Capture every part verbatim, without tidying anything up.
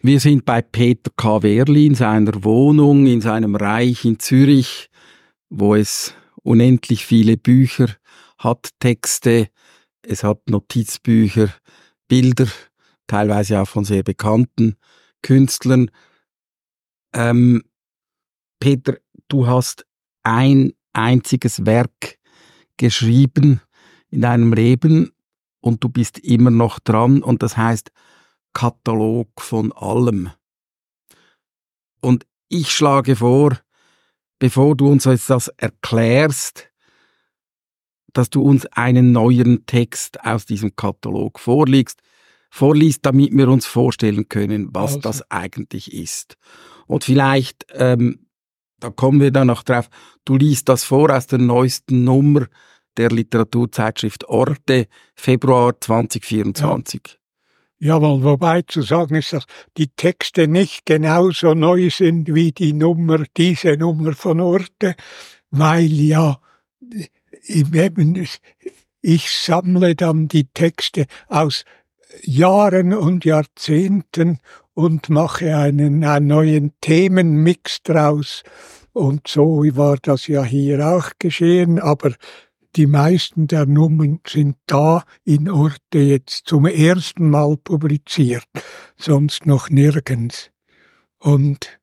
Wir sind bei Peter K. Wehrli in seiner Wohnung, in seinem Reich in Zürich, wo es unendlich viele Bücher hat, Texte, es hat Notizbücher, Bilder, teilweise auch von sehr bekannten Künstlern. Ähm, Peter, du hast ein einziges Werk geschrieben in deinem Leben und du bist immer noch dran und das heißt Katalog von allem. Und ich schlage vor, bevor du uns jetzt das erklärst, dass du uns einen neuen Text aus diesem Katalog vorliest, vorliest, damit wir uns vorstellen können, was also das eigentlich ist. Und vielleicht, ähm, da kommen wir dann noch drauf, du liest das vor aus der neuesten Nummer der Literaturzeitschrift Orte, Februar zwanzig vierundzwanzig. Ja. Jawohl, wobei zu sagen ist, dass die Texte nicht genauso neu sind wie die Nummer, diese Nummer von Orte, weil ja eben ich sammle dann die Texte aus Jahren und Jahrzehnten und mache einen, einen neuen Themenmix draus. Und so war das ja hier auch geschehen, aber die meisten der Nummern sind da in Orte jetzt zum ersten Mal publiziert, sonst noch nirgends. Und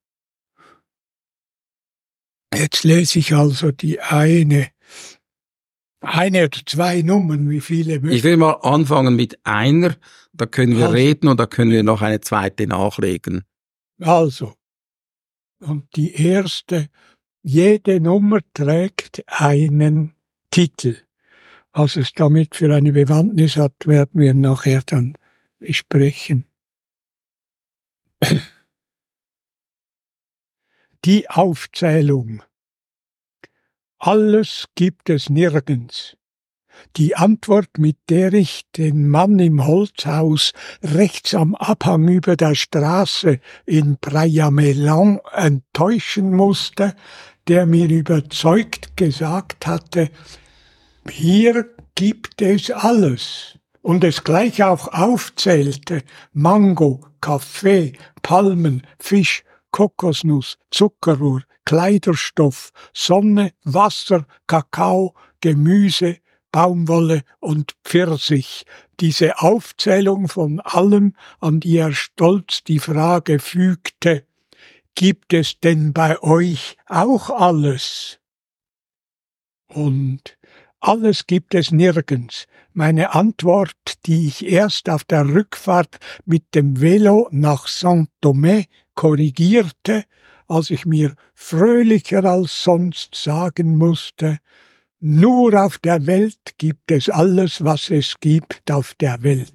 jetzt lese ich also die eine, eine oder zwei Nummern, wie viele möchten. Ich will mal anfangen mit einer, da können wir also reden und da können wir noch eine zweite nachlegen. Also, und die erste, jede Nummer trägt einen Titel. Was es damit für eine Bewandtnis hat, werden wir nachher dann besprechen. Die Aufzählung. Alles gibt es nirgends. Die Antwort, mit der ich den Mann im Holzhaus rechts am Abhang über der Straße in Praia-Melan enttäuschen musste, der mir überzeugt gesagt hatte, hier gibt es alles, und es gleich auch aufzählte, Mango, Kaffee, Palmen, Fisch, Kokosnuss, Zuckerrohr, Kleiderstoff, Sonne, Wasser, Kakao, Gemüse, Baumwolle und Pfirsich. Diese Aufzählung von allem, an die er stolz die Frage fügte, gibt es denn bei euch auch alles? Und alles gibt es nirgends. Meine Antwort, die ich erst auf der Rückfahrt mit dem Velo nach Saint-Thomé korrigierte, als ich mir fröhlicher als sonst sagen musste, nur auf der Welt gibt es alles, was es gibt auf der Welt.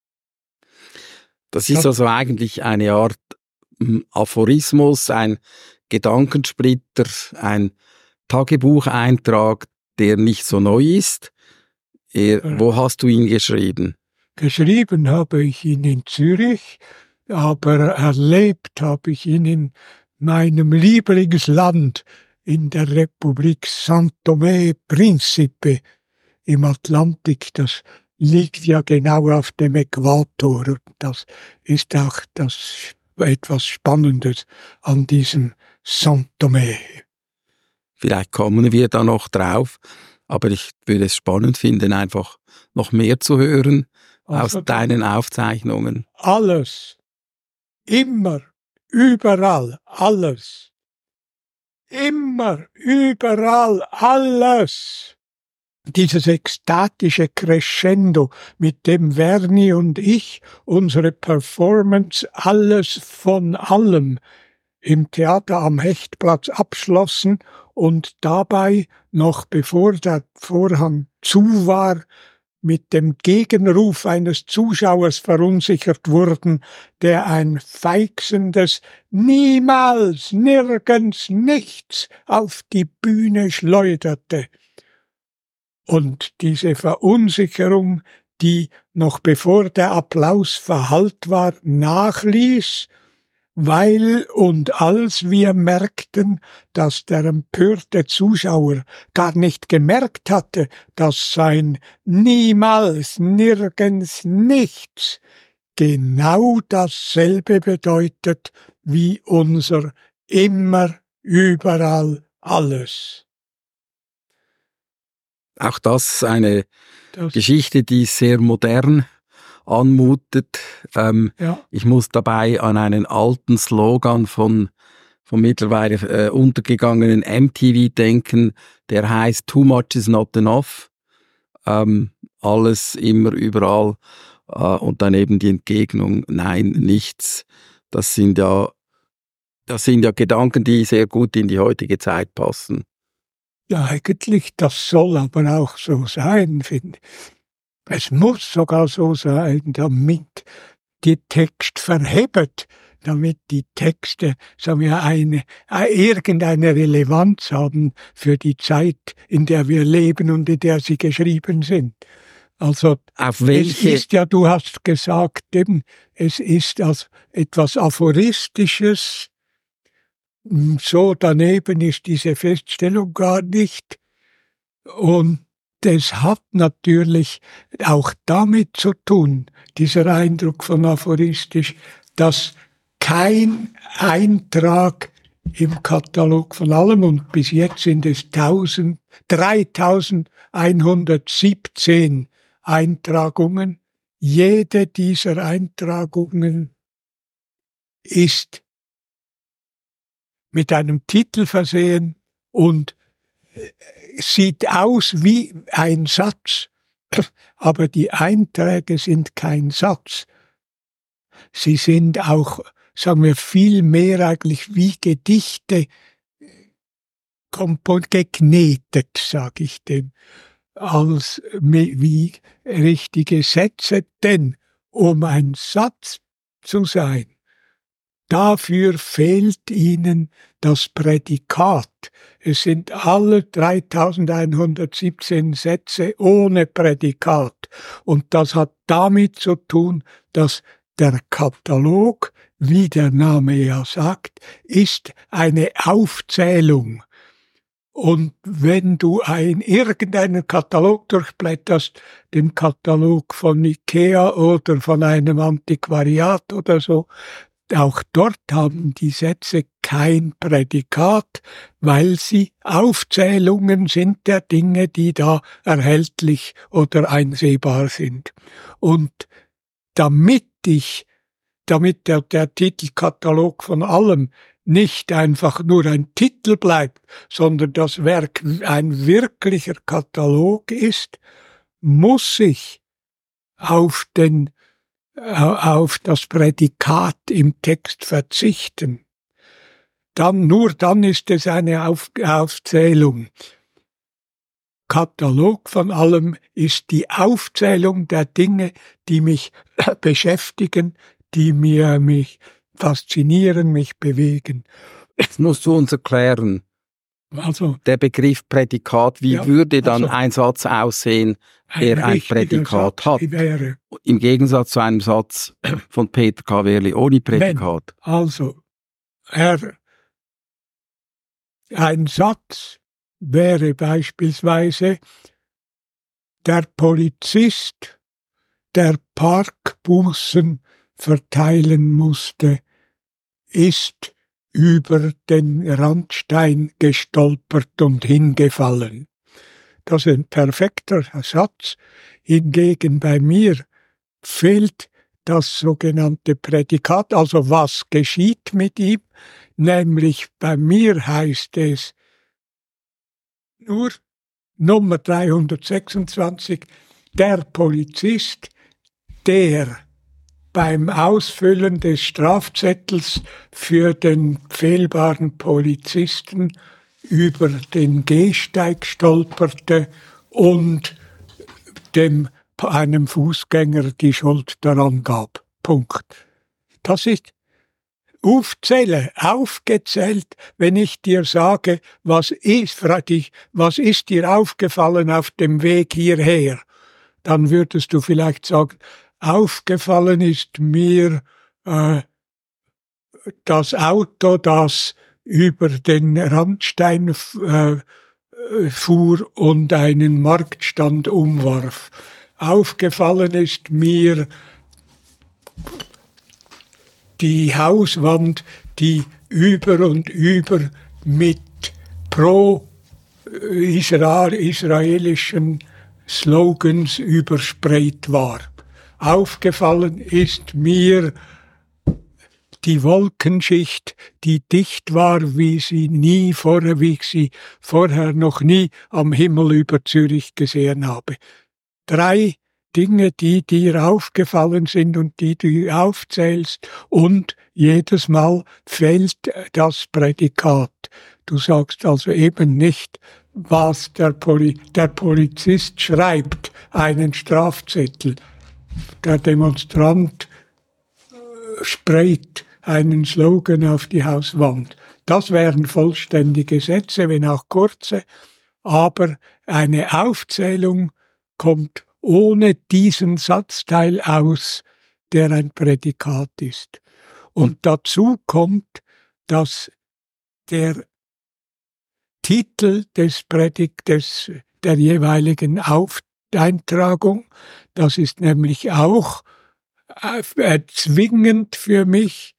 Das ist also eigentlich eine Art Aphorismus, ein Gedankensplitter, ein Tagebucheintrag, der nicht so neu ist. Er, ja. Wo hast du ihn geschrieben? Geschrieben habe ich ihn in Zürich, aber erlebt habe ich ihn in meinem Lieblingsland, in der Republik Saint-Thomé-Principe im Atlantik. Das liegt ja genau auf dem Äquator. Und das ist auch das etwas Spannendes an diesem Saint-Thomé. Vielleicht kommen wir da noch drauf, aber ich würde es spannend finden, einfach noch mehr zu hören also aus deinen Aufzeichnungen. Alles, immer, überall, alles. Immer, überall, alles. Dieses ekstatische Crescendo, mit dem Werni und ich unsere Performance Alles von allem im Theater am Hechtplatz abschlossen und dabei, noch bevor der Vorhang zu war, mit dem Gegenruf eines Zuschauers verunsichert wurden, der ein feixendes Niemals, nirgends, nichts auf die Bühne schleuderte. Und diese Verunsicherung, die noch bevor der Applaus verhallt war, nachließ, weil und als wir merkten, dass der empörte Zuschauer gar nicht gemerkt hatte, dass sein Niemals, nirgends, nichts genau dasselbe bedeutet wie unser immer, überall, alles. Auch das eine Das, Geschichte, die sehr modern anmutet. Ähm, ja. Ich muss dabei an einen alten Slogan von, von mittlerweile äh, untergegangenen M T V denken, der heißt "Too much is not enough". Ähm, alles, immer, überall. Äh, und dann eben die Entgegnung, nein, nichts. Das sind ja, das sind ja Gedanken, die sehr gut in die heutige Zeit passen. Ja, eigentlich, das soll aber auch so sein, finde ich. Es muss sogar so sein, damit die Text verhebt, damit die Texte, sagen wir, eine, irgendeine Relevanz haben für die Zeit, in der wir leben und in der sie geschrieben sind. Also, Auf welche? es ist ja, du hast gesagt, eben, es ist als etwas Aphoristisches. So daneben ist diese Feststellung gar nicht. Und das hat natürlich auch damit zu tun, dieser Eindruck von aphoristisch, dass kein Eintrag im Katalog von allem, und bis jetzt sind es dreitausendeinhundertsiebzehn Eintragungen, jede dieser Eintragungen ist mit einem Titel versehen und sieht aus wie ein Satz, aber die Einträge sind kein Satz. Sie sind auch, sagen wir, viel mehr eigentlich wie Gedichte geknetet, sage ich dem, als wie richtige Sätze. Denn um ein Satz zu sein, dafür fehlt ihnen das Prädikat. Es sind alle dreitausendeinhundertsiebzehn Sätze ohne Prädikat. Und das hat damit zu tun, dass der Katalog, wie der Name ja sagt, ist eine Aufzählung. Und wenn du ein, irgendeinen Katalog durchblätterst, den Katalog von Ikea oder von einem Antiquariat oder so, auch dort haben die Sätze kein Prädikat, weil sie Aufzählungen sind der Dinge, die da erhältlich oder einsehbar sind. Und damit ich, damit der, der Titelkatalog von allem nicht einfach nur ein Titel bleibt, sondern das Werk ein wirklicher Katalog ist, muss ich auf den auf das Prädikat im Text verzichten. Dann, nur dann ist es eine Auf, Aufzählung. Katalog von allem ist die Aufzählung der Dinge, die mich beschäftigen, die mir, mich faszinieren, mich bewegen. Jetzt musst du uns erklären, also, der Begriff Prädikat, wie ja, würde dann also, ein Satz aussehen, der ein, ein Prädikat Satz hat? Wäre, im Gegensatz zu einem Satz von Peter K. Wehrli ohne Prädikat. Wenn, also, er, ein Satz wäre beispielsweise, der Polizist, der Parkbußen verteilen musste, ist über den Randstein gestolpert und hingefallen. Das ist ein perfekter Satz. Hingegen bei mir fehlt das sogenannte Prädikat, also was geschieht mit ihm, nämlich bei mir heißt es nur Nummer dreihundertsechsundzwanzig, der Polizist, der beim Ausfüllen des Strafzettels für den fehlbaren Polizisten über den Gehsteig stolperte und dem einem Fußgänger die Schuld daran gab. Punkt. Das ist Aufzähle, aufgezählt, wenn ich dir sage, was ist, frage ich, was ist dir aufgefallen auf dem Weg hierher? Dann würdest du vielleicht sagen, aufgefallen ist mir äh, das Auto, das über den Randstein äh, fuhr und einen Marktstand umwarf. Aufgefallen ist mir die Hauswand, die über und über mit pro-israelischen Slogans übersprayt war. Aufgefallen ist mir die Wolkenschicht, die dicht war, wie sie nie vorher, wie ich sie vorher noch nie am Himmel über Zürich gesehen habe. Drei Dinge, die dir aufgefallen sind und die du aufzählst, und jedes Mal fehlt das Prädikat. Du sagst also eben nicht, was der, Poli- der Polizist schreibt, einen Strafzettel. Der Demonstrant äh, sprayt einen Slogan auf die Hauswand. Das wären vollständige Sätze, wenn auch kurze, aber eine Aufzählung kommt ohne diesen Satzteil aus, der ein Prädikat ist. Und dazu kommt, dass der Titel des Predigt, des, der jeweiligen Auf Eintragung, das ist nämlich auch äh, zwingend für mich,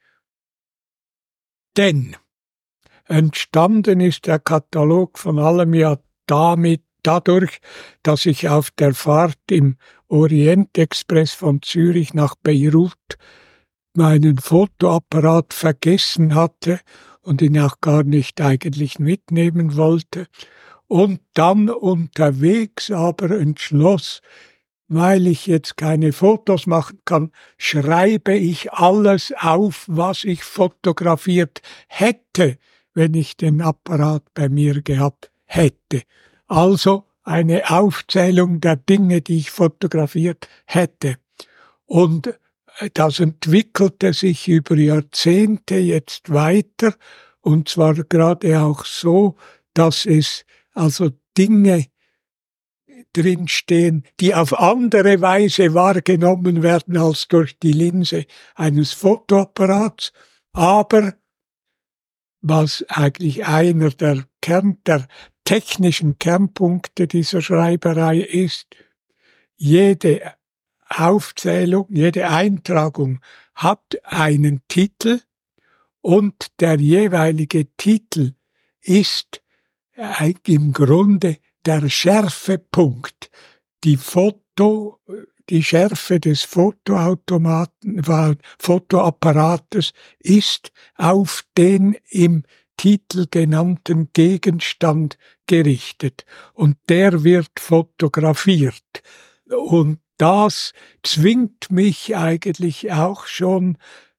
denn entstanden ist der Katalog von allem ja damit, dadurch, dass ich auf der Fahrt im Orientexpress von Zürich nach Beirut meinen Fotoapparat vergessen hatte und ihn auch gar nicht eigentlich mitnehmen wollte und dann unterwegs aber entschloss, weil ich jetzt keine Fotos machen kann, schreibe ich alles auf, was ich fotografiert hätte, wenn ich den Apparat bei mir gehabt hätte. Also eine Aufzählung der Dinge, die ich fotografiert hätte. Und das entwickelte sich über Jahrzehnte jetzt weiter, und zwar gerade auch so, dass es also Dinge drinstehen, die auf andere Weise wahrgenommen werden als durch die Linse eines Fotoapparats, aber was eigentlich einer der Kern, der technischen Kernpunkte dieser Schreiberei ist, jede Aufzählung, jede Eintragung hat einen Titel, und der jeweilige Titel ist im Grunde der Schärfepunkt. Die Foto, die Schärfe des Fotoautomaten, Fotoapparates ist auf den im Titel genannten Gegenstand gerichtet, und der wird fotografiert. Und das zwingt mich eigentlich auch schon,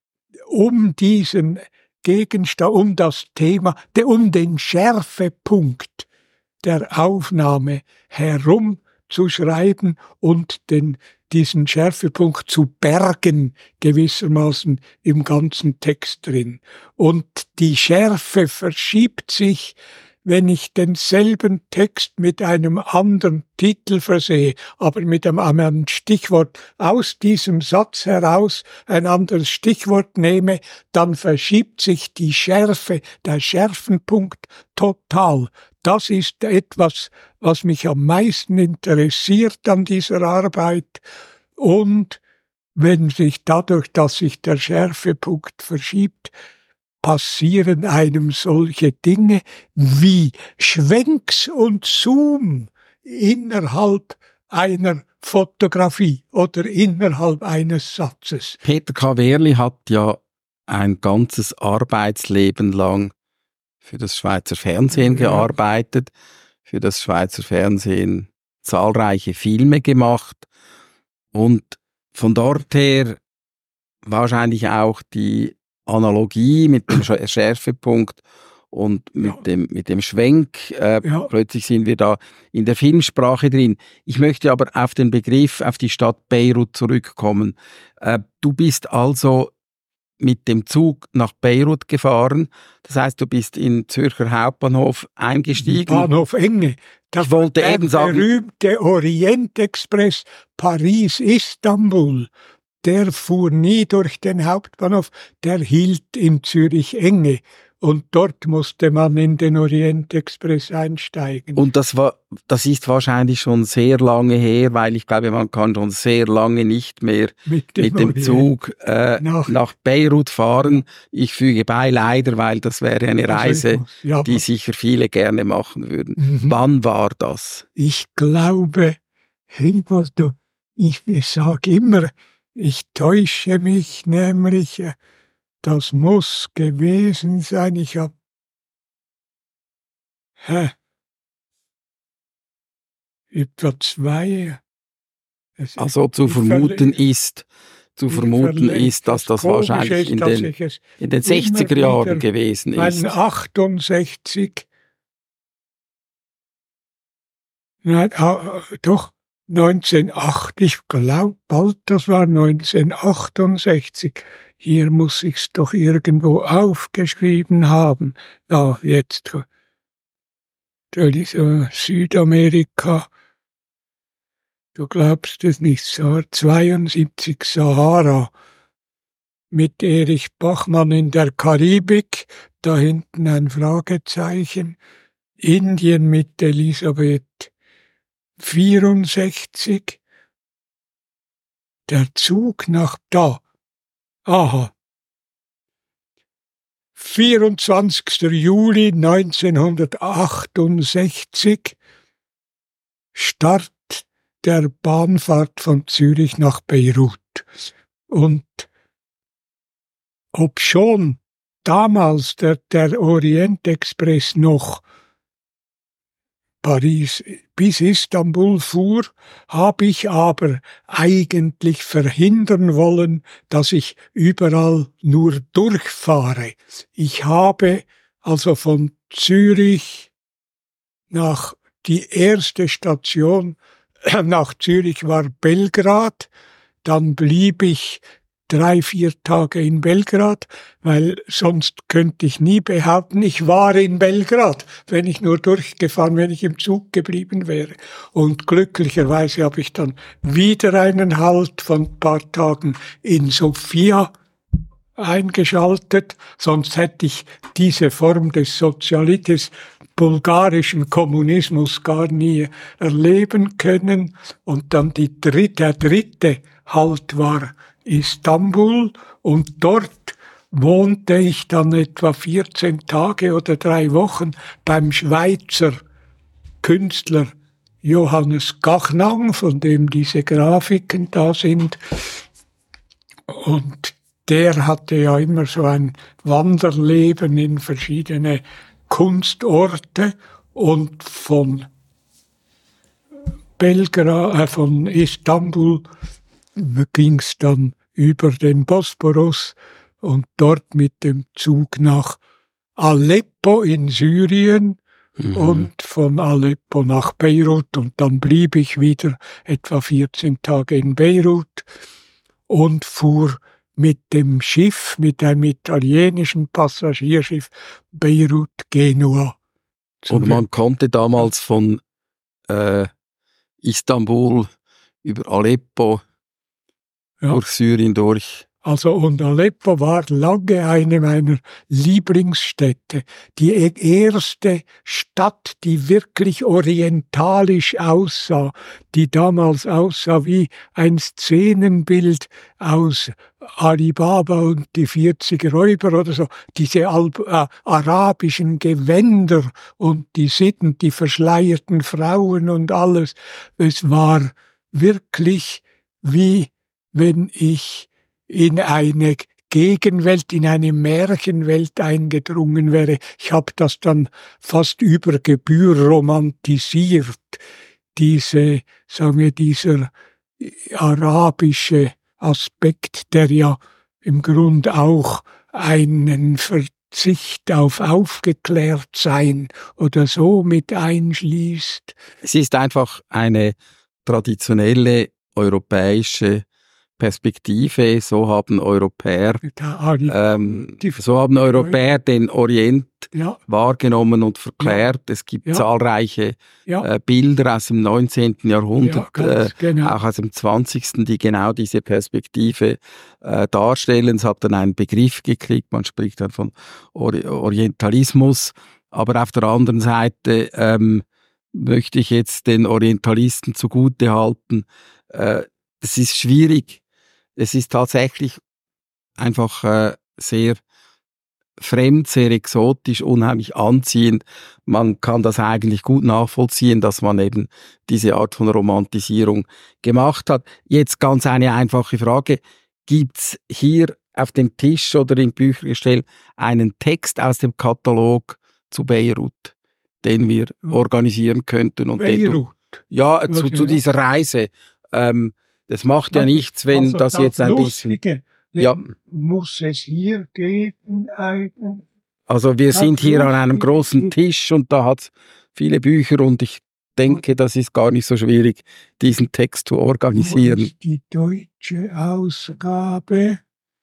um diesen Gegenstand, um das Thema, um den Schärfepunkt der Aufnahme herum zu schreiben und den, diesen Schärfepunkt zu bergen, gewissermaßen im ganzen Text drin. Und die Schärfe verschiebt sich, wenn ich denselben Text mit einem anderen Titel versehe, aber mit einem anderen Stichwort aus diesem Satz heraus ein anderes Stichwort nehme, dann verschiebt sich die Schärfe, der Schärfenpunkt total. Das ist etwas, was mich am meisten interessiert an dieser Arbeit. Und wenn sich dadurch, dass sich der Schärfepunkt verschiebt, passieren einem solche Dinge wie Schwenks und Zoom innerhalb einer Fotografie oder innerhalb eines Satzes. Peter K. Wehrli hat ja ein ganzes Arbeitsleben lang für das Schweizer Fernsehen ja. gearbeitet, für das Schweizer Fernsehen zahlreiche Filme gemacht, und von dort her wahrscheinlich auch die Analogie mit dem Schärfepunkt und mit, ja. dem, mit dem Schwenk. Äh, ja. Plötzlich sind wir da in der Filmsprache drin. Ich möchte aber auf den Begriff, auf die Stadt Beirut zurückkommen. Äh, du bist also mit dem Zug nach Beirut gefahren. Das heißt, du bist in Zürcher Hauptbahnhof eingestiegen. Bahnhof Enge. Ich wollte der eben sagen, berühmte Orientexpress Paris-Istanbul, der fuhr nie durch den Hauptbahnhof, der hielt in Zürich Enge. und dort musste man in den Orientexpress einsteigen. Und das war, das ist wahrscheinlich schon sehr lange her, weil ich glaube, man kann schon sehr lange nicht mehr mit dem, mit dem Zug äh, nach, nach Beirut fahren. Ich füge bei, leider, weil das wäre eine Reise, also muss, ja, die sicher viele gerne machen würden. Mhm. Wann war das? Ich glaube, ich, ich sage immer, ich täusche mich nämlich, das muss gewesen sein, ich habe etwa zwei. Also zu vermuten ist, zu vermuten ist, dass das wahrscheinlich in den, in den sechziger Jahren gewesen ist. achtundsechzig, nein, doch, neunzehnhundertacht, ich glaube bald, das war neunzehnhundertachtundsechzig. Hier muss ich's doch irgendwo aufgeschrieben haben. Ja, jetzt, Südamerika, du glaubst es nicht, zweiundsiebzig Sahara, mit Erich Bachmann in der Karibik, da hinten ein Fragezeichen, Indien mit Elisabeth vierundsechzig, der Zug nach da, aha, vierundzwanzigster Juli neunzehnhundertachtundsechzig, Start der Bahnfahrt von Zürich nach Beirut. Und obschon damals der, der Orientexpress noch Paris bis Istanbul fuhr, habe ich aber eigentlich verhindern wollen, dass ich überall nur durchfahre. Ich habe also von Zürich nach die erste Station nach Zürich war Belgrad, dann blieb ich drei, vier Tage in Belgrad, weil sonst könnte ich nie behaupten, ich war in Belgrad, wenn ich nur durchgefahren, wenn ich im Zug geblieben wäre. Und glücklicherweise habe ich dann wieder einen Halt von ein paar Tagen in Sofia eingeschaltet, sonst hätte ich diese Form des Sozialitis, bulgarischen Kommunismus gar nie erleben können. Und dann die dritte, der dritte Halt war Istanbul, und dort wohnte ich dann etwa vierzehn Tage oder drei Wochen beim Schweizer Künstler Johannes Gachnang, von dem diese Grafiken da sind. Und der hatte ja immer so ein Wanderleben in verschiedene Kunstorte, und von Belgrad, äh, von Istanbul ging es dann über den Bosporus und dort mit dem Zug nach Aleppo in Syrien, mhm, und von Aleppo nach Beirut, und dann blieb ich wieder etwa vierzehn Tage in Beirut und fuhr mit dem Schiff, mit einem italienischen Passagierschiff Beirut-Genua. Und man konnte damals von äh, Istanbul über Aleppo, ja, durch Syrien durch. Also, und Aleppo war lange eine meiner Lieblingsstädte. Die erste Stadt, die wirklich orientalisch aussah, die damals aussah wie ein Szenenbild aus Ali Baba und die vierzig Räuber oder so. Diese Alb äh, arabischen Gewänder und die Sitten, die verschleierten Frauen und alles. Es war wirklich wie wenn ich in eine Gegenwelt, in eine Märchenwelt eingedrungen wäre. Ich habe das dann fast über Gebühr romantisiert, diese, sagen wir, dieser arabische Aspekt, der ja im Grund auch einen Verzicht auf Aufgeklärtsein oder so mit einschließt. Es ist einfach eine traditionelle europäische Perspektive, so haben Europäer, ähm, so haben Europäer den Orient ja. wahrgenommen und verklärt. Ja. Es gibt ja. zahlreiche ja. Äh, Bilder aus dem neunzehnten Jahrhundert, ja, äh, genau. auch aus dem zwanzigsten, die genau diese Perspektive äh, darstellen. Es hat dann einen Begriff gekriegt, man spricht dann von Ori- Orientalismus. Aber auf der anderen Seite ähm, möchte ich jetzt den Orientalisten zugutehalten, äh, es ist schwierig. Es ist tatsächlich einfach äh, sehr fremd, sehr exotisch, unheimlich anziehend. Man kann das eigentlich gut nachvollziehen, dass man eben diese Art von Romantisierung gemacht hat. Jetzt ganz eine einfache Frage. Gibt's hier auf dem Tisch oder im Büchergestell einen Text aus dem Katalog zu Beirut, den wir organisieren könnten? Und Beirut? Den, ja, zu, zu dieser Reise. Ähm, das macht ja nichts, wenn also das, das jetzt ein Lustige. bisschen... Ja. Muss es hier geben eigentlich? Also wir sind hier an einem großen Tisch und da hat es viele Bücher und ich denke, das ist gar nicht so schwierig, diesen Text zu organisieren. Wo ist die deutsche Ausgabe?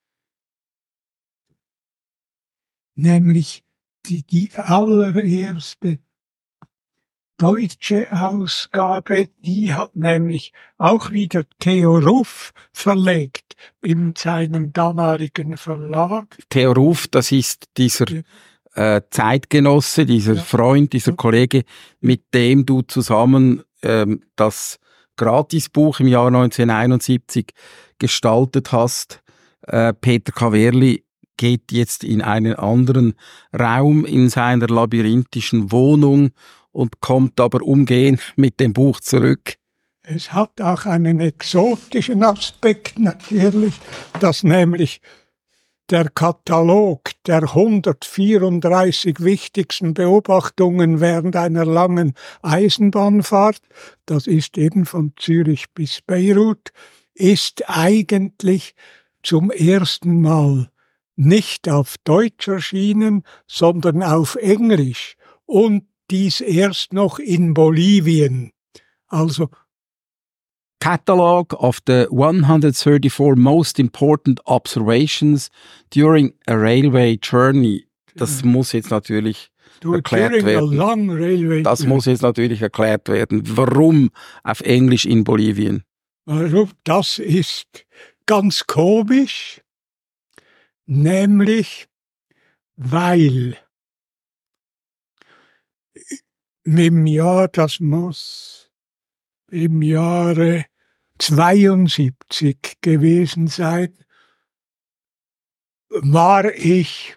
Nämlich die, die allererste deutsche Ausgabe, die hat nämlich auch wieder Theo Ruff verlegt in seinem damaligen Verlag. Theo Ruff, das ist dieser ja. äh, Zeitgenosse, dieser ja. Freund, dieser Kollege, mit dem du zusammen ähm, das Gratisbuch im Jahr neunzehnhunderteinundsiebzig gestaltet hast. Äh, Peter Kaverli geht jetzt in einen anderen Raum in seiner labyrinthischen Wohnung und kommt aber umgehend mit dem Buch zurück. Es hat auch einen exotischen Aspekt natürlich, dass nämlich der Katalog der hundertvierunddreißig wichtigsten Beobachtungen während einer langen Eisenbahnfahrt, das ist eben von Zürich bis Beirut, ist eigentlich zum ersten Mal nicht auf Deutsch erschienen, sondern auf Englisch und dies erst noch in Bolivien. Also Catalog of the one hundred thirty-four most important observations during a railway journey. Das muss jetzt natürlich erklärt werden. A long railway das muss jetzt natürlich erklärt werden. Warum auf Englisch in Bolivien? Also das ist ganz komisch, nämlich weil im Jahr, das muss im Jahre zweiundsiebzig gewesen sein, war ich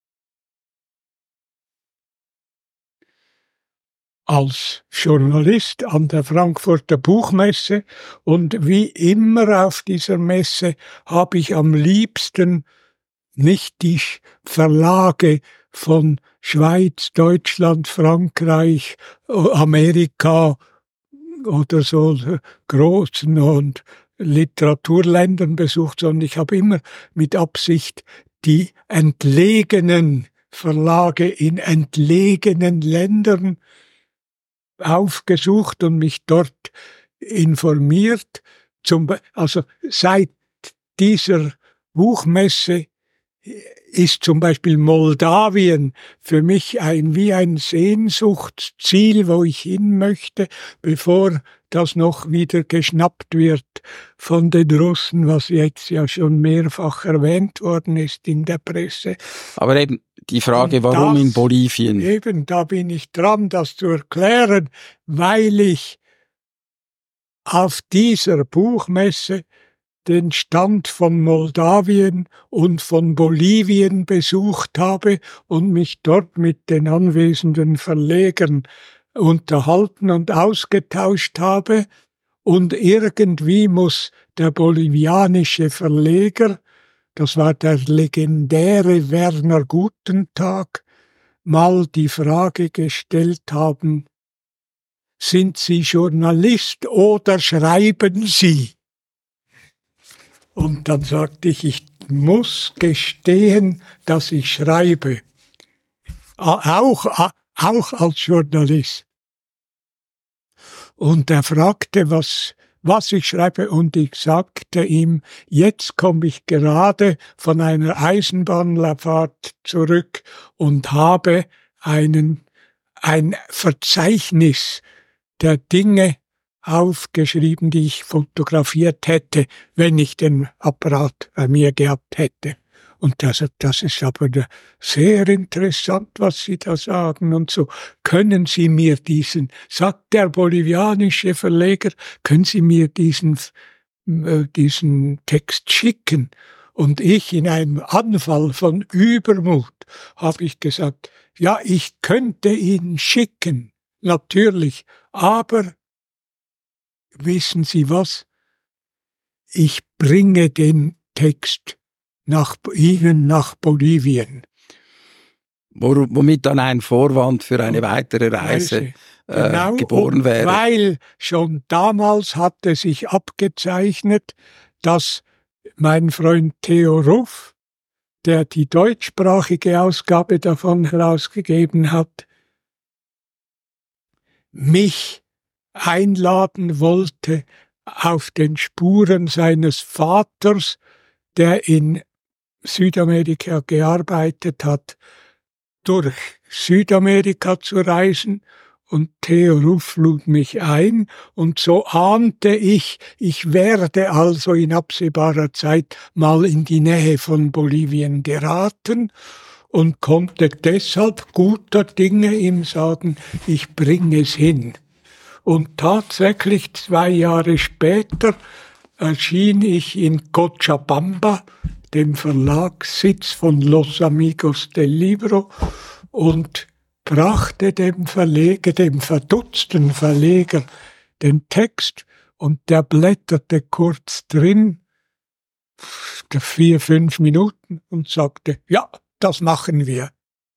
als Journalist an der Frankfurter Buchmesse und wie immer auf dieser Messe habe ich am liebsten nicht die Verlage von Schweiz, Deutschland, Frankreich, Amerika oder so großen und Literaturländern besucht, sondern ich habe immer mit Absicht die entlegenen Verlage in entlegenen Ländern aufgesucht und mich dort informiert. Zum, also seit dieser Buchmesse ist zum Beispiel Moldawien für mich ein, wie ein Sehnsuchtsziel, wo ich hin möchte, bevor das noch wieder geschnappt wird von den Russen, was jetzt ja schon mehrfach erwähnt worden ist in der Presse. Aber eben die Frage, warum das, in Bolivien? Eben, da bin ich dran, das zu erklären, weil ich auf dieser Buchmesse den Stand von Moldawien und von Bolivien besucht habe und mich dort mit den anwesenden Verlegern unterhalten und ausgetauscht habe. Und irgendwie muss der bolivianische Verleger, das war der legendäre Werner Gutentag, mal die Frage gestellt haben: Sind Sie Journalist oder schreiben Sie? Und dann sagte ich, ich muss gestehen, dass ich schreibe. Auch, auch als Journalist. Und er fragte, was, was ich schreibe, und ich sagte ihm, jetzt komme ich gerade von einer Eisenbahnfahrt zurück und habe einen, ein Verzeichnis der Dinge aufgeschrieben, die ich fotografiert hätte, wenn ich den Apparat bei mir gehabt hätte. Und das, das ist aber sehr interessant, was Sie da sagen und so. Können Sie mir diesen, sagt der bolivianische Verleger, können Sie mir diesen, äh, diesen Text schicken? Und ich in einem Anfall von Übermut habe ich gesagt, ja, ich könnte ihn schicken, natürlich, aber wissen Sie was? Ich bringe den Text nach Ihnen nach Bolivien. Womit dann ein Vorwand für eine weitere Reise äh, genau, geboren wäre. Weil schon damals hatte sich abgezeichnet, dass mein Freund Theo Ruff, der die deutschsprachige Ausgabe davon herausgegeben hat, mich einladen wollte auf den Spuren seines Vaters, der in Südamerika gearbeitet hat, durch Südamerika zu reisen, und Theo Ruff lud mich ein, und so ahnte ich, ich werde also in absehbarer Zeit mal in die Nähe von Bolivien geraten und konnte deshalb guter Dinge ihm sagen, ich bringe es hin. Und tatsächlich zwei Jahre später erschien ich in Cochabamba, dem Verlagssitz von Los Amigos del Libro, und brachte dem Verleger, dem verdutzten Verleger, den Text, und der blätterte kurz drin, vier, fünf Minuten, und sagte, ja, das machen wir.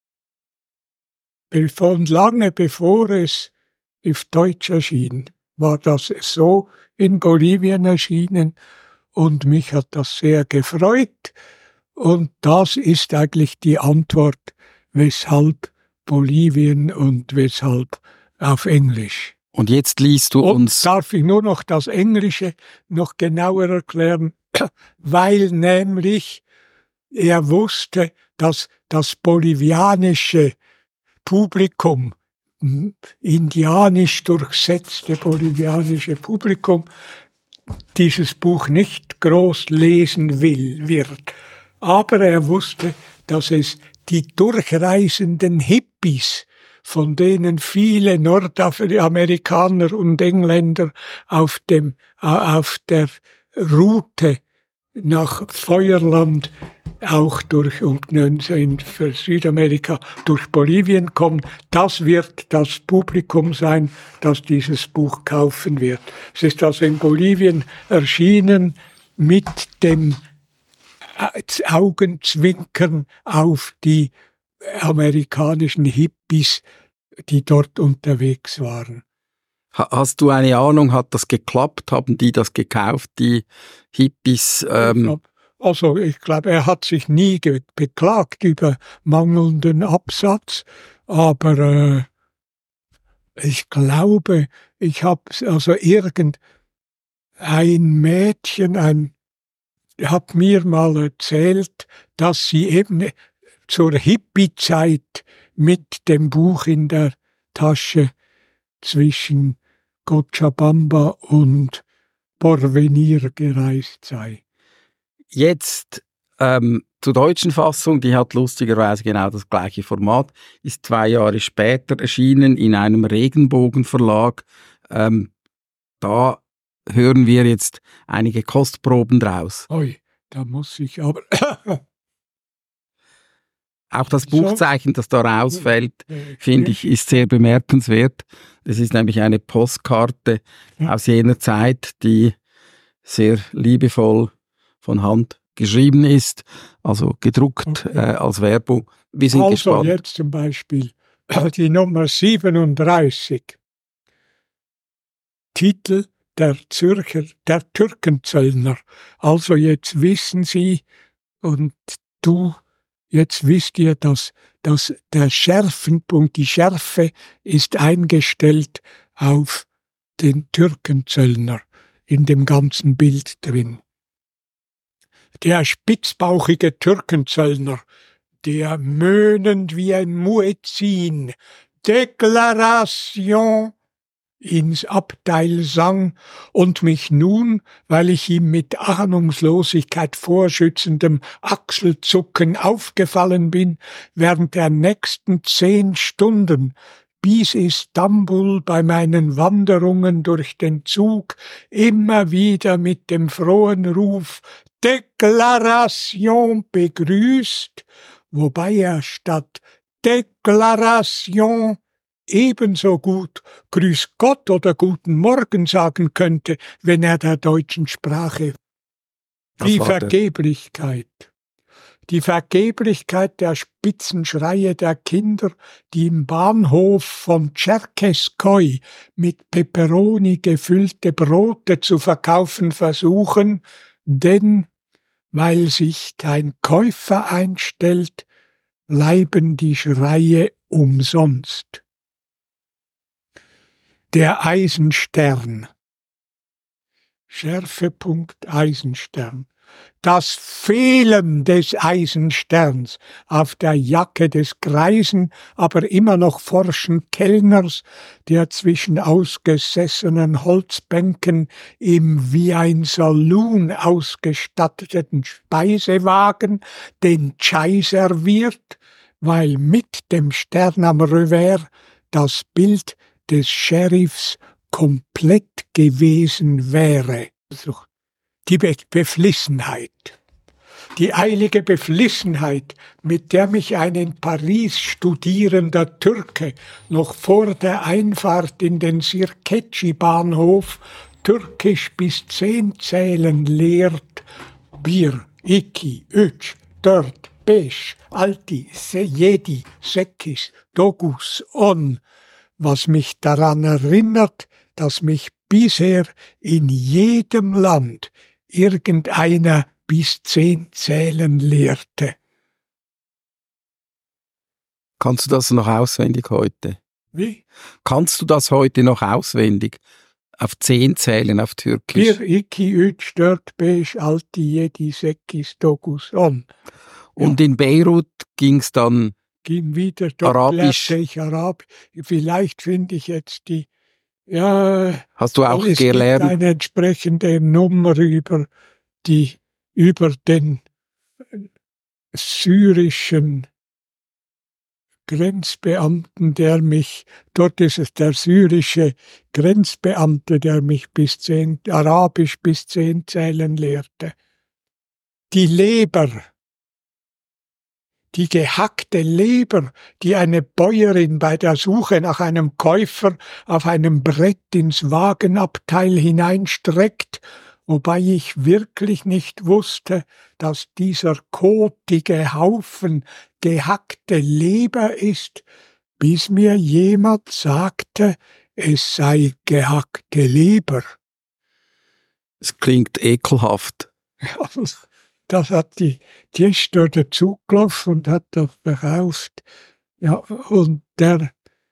Von lange bevor es auf Deutsch erschien, war das so in Bolivien erschienen, und mich hat das sehr gefreut, und das ist eigentlich die Antwort, weshalb Bolivien und weshalb auf Englisch. Und jetzt liest du und uns... Darf ich nur noch das Englische noch genauer erklären, weil nämlich er wusste, dass das bolivianische Publikum, indianisch durchsetzte bolivianische Publikum, dieses Buch nicht groß lesen will, wird. Aber er wusste, dass es die durchreisenden Hippies, von denen viele Nordamerikaner und Engländer auf dem, auf der Route nach Feuerland auch durch und in für Südamerika durch Bolivien kommen, das wird das Publikum sein, das dieses Buch kaufen wird. Es ist also in Bolivien erschienen mit dem Augenzwinkern auf die amerikanischen Hippies, die dort unterwegs waren. Hast du eine Ahnung, hat das geklappt? Haben die das gekauft, die Hippies? Ähm Also ich glaube, er hat sich nie beklagt über mangelnden Absatz, aber äh, ich glaube, ich habe also irgendein Mädchen, ein hat mir mal erzählt, dass sie eben zur Hippie-Zeit mit dem Buch in der Tasche zwischen Cochabamba und Porvenir gereist sei. Jetzt ähm, zur deutschen Fassung, die hat lustigerweise genau das gleiche Format, ist zwei Jahre später erschienen in einem Regenbogenverlag. Ähm, da hören wir jetzt einige Kostproben draus. Oi, da muss ich aber... Auch das Buchzeichen, das da rausfällt, finde ich, ist sehr bemerkenswert. Das ist nämlich eine Postkarte aus jener Zeit, die sehr liebevoll von Hand geschrieben ist, also gedruckt okay. äh, als Werbung. Wir sind also gespannt. Also jetzt zum Beispiel die Nummer siebenunddreißig. Titel der Zürcher, der Türkenzöllner. Also jetzt wissen Sie und du, jetzt wisst ihr, dass, dass der Schärfenpunkt, die Schärfe ist eingestellt auf den Türkenzöllner in dem ganzen Bild drin. Der spitzbauchige Türkenzöllner, der möhnend wie ein Muezzin Deklaration ins Abteil sang und mich nun, weil ich ihm mit Ahnungslosigkeit vorschützendem Achselzucken aufgefallen bin, während der nächsten zehn Stunden bis Istanbul bei meinen Wanderungen durch den Zug immer wieder mit dem frohen Ruf Deklaration begrüßt, wobei er statt Deklaration ebenso gut Grüß Gott oder Guten Morgen sagen könnte, wenn er der deutschen Sprache. Die Vergeblichkeit. Die Vergeblichkeit der Spitzenschreie der Kinder, die im Bahnhof von Tscherkesskoi mit Peperoni gefüllte Brote zu verkaufen versuchen, denn, weil sich kein Käufer einstellt, bleiben die Schreie umsonst. Der Eisenstern. Schärfepunkt Eisenstern. Das Fehlen des Eisensterns auf der Jacke des greisen, aber immer noch forschen Kellners, der zwischen ausgesessenen Holzbänken im wie ein Saloon ausgestatteten Speisewagen den Chai serviert, weil mit dem Stern am Revers das Bild des Sheriffs komplett gewesen wäre. Die Be- Beflissenheit, die eilige Beflissenheit, mit der mich ein in Paris studierender Türke noch vor der Einfahrt in den Sirkeci-Bahnhof türkisch bis zehn zählen lehrt, bir, iki, üç, dört, beş, alti, yedi, sekiz, dokuz, on, was mich daran erinnert, dass mich bisher in jedem Land irgendeiner bis zehn zählen lehrte. Kannst du das noch auswendig heute? Wie? Kannst du das heute noch auswendig? Auf zehn zählen auf Türkisch? Bir, iki, üç, dört, beş, alti, yedi, sekiz, dokuz, on. Und Ja. in Beirut ging es dann Ging wieder, dort Arabisch. lernte ich Arabisch. Vielleicht finde ich jetzt die, ja, Hast du auch es gelernt? gibt eine entsprechende Nummer über die, über den syrischen Grenzbeamten, der mich, dort ist es der syrische Grenzbeamte, der mich bis zehn, Arabisch bis zehn zählen lehrte. Die Leber, die gehackte Leber, die eine Bäuerin bei der Suche nach einem Käufer auf einem Brett ins Wagenabteil hineinstreckt, wobei ich wirklich nicht wusste, dass dieser kotige Haufen gehackte Leber ist, bis mir jemand sagte, es sei gehackte Leber. Es klingt ekelhaft. Das hat die, die ist durch den Zug gelaufen und hat das verkauft. Ja, und der,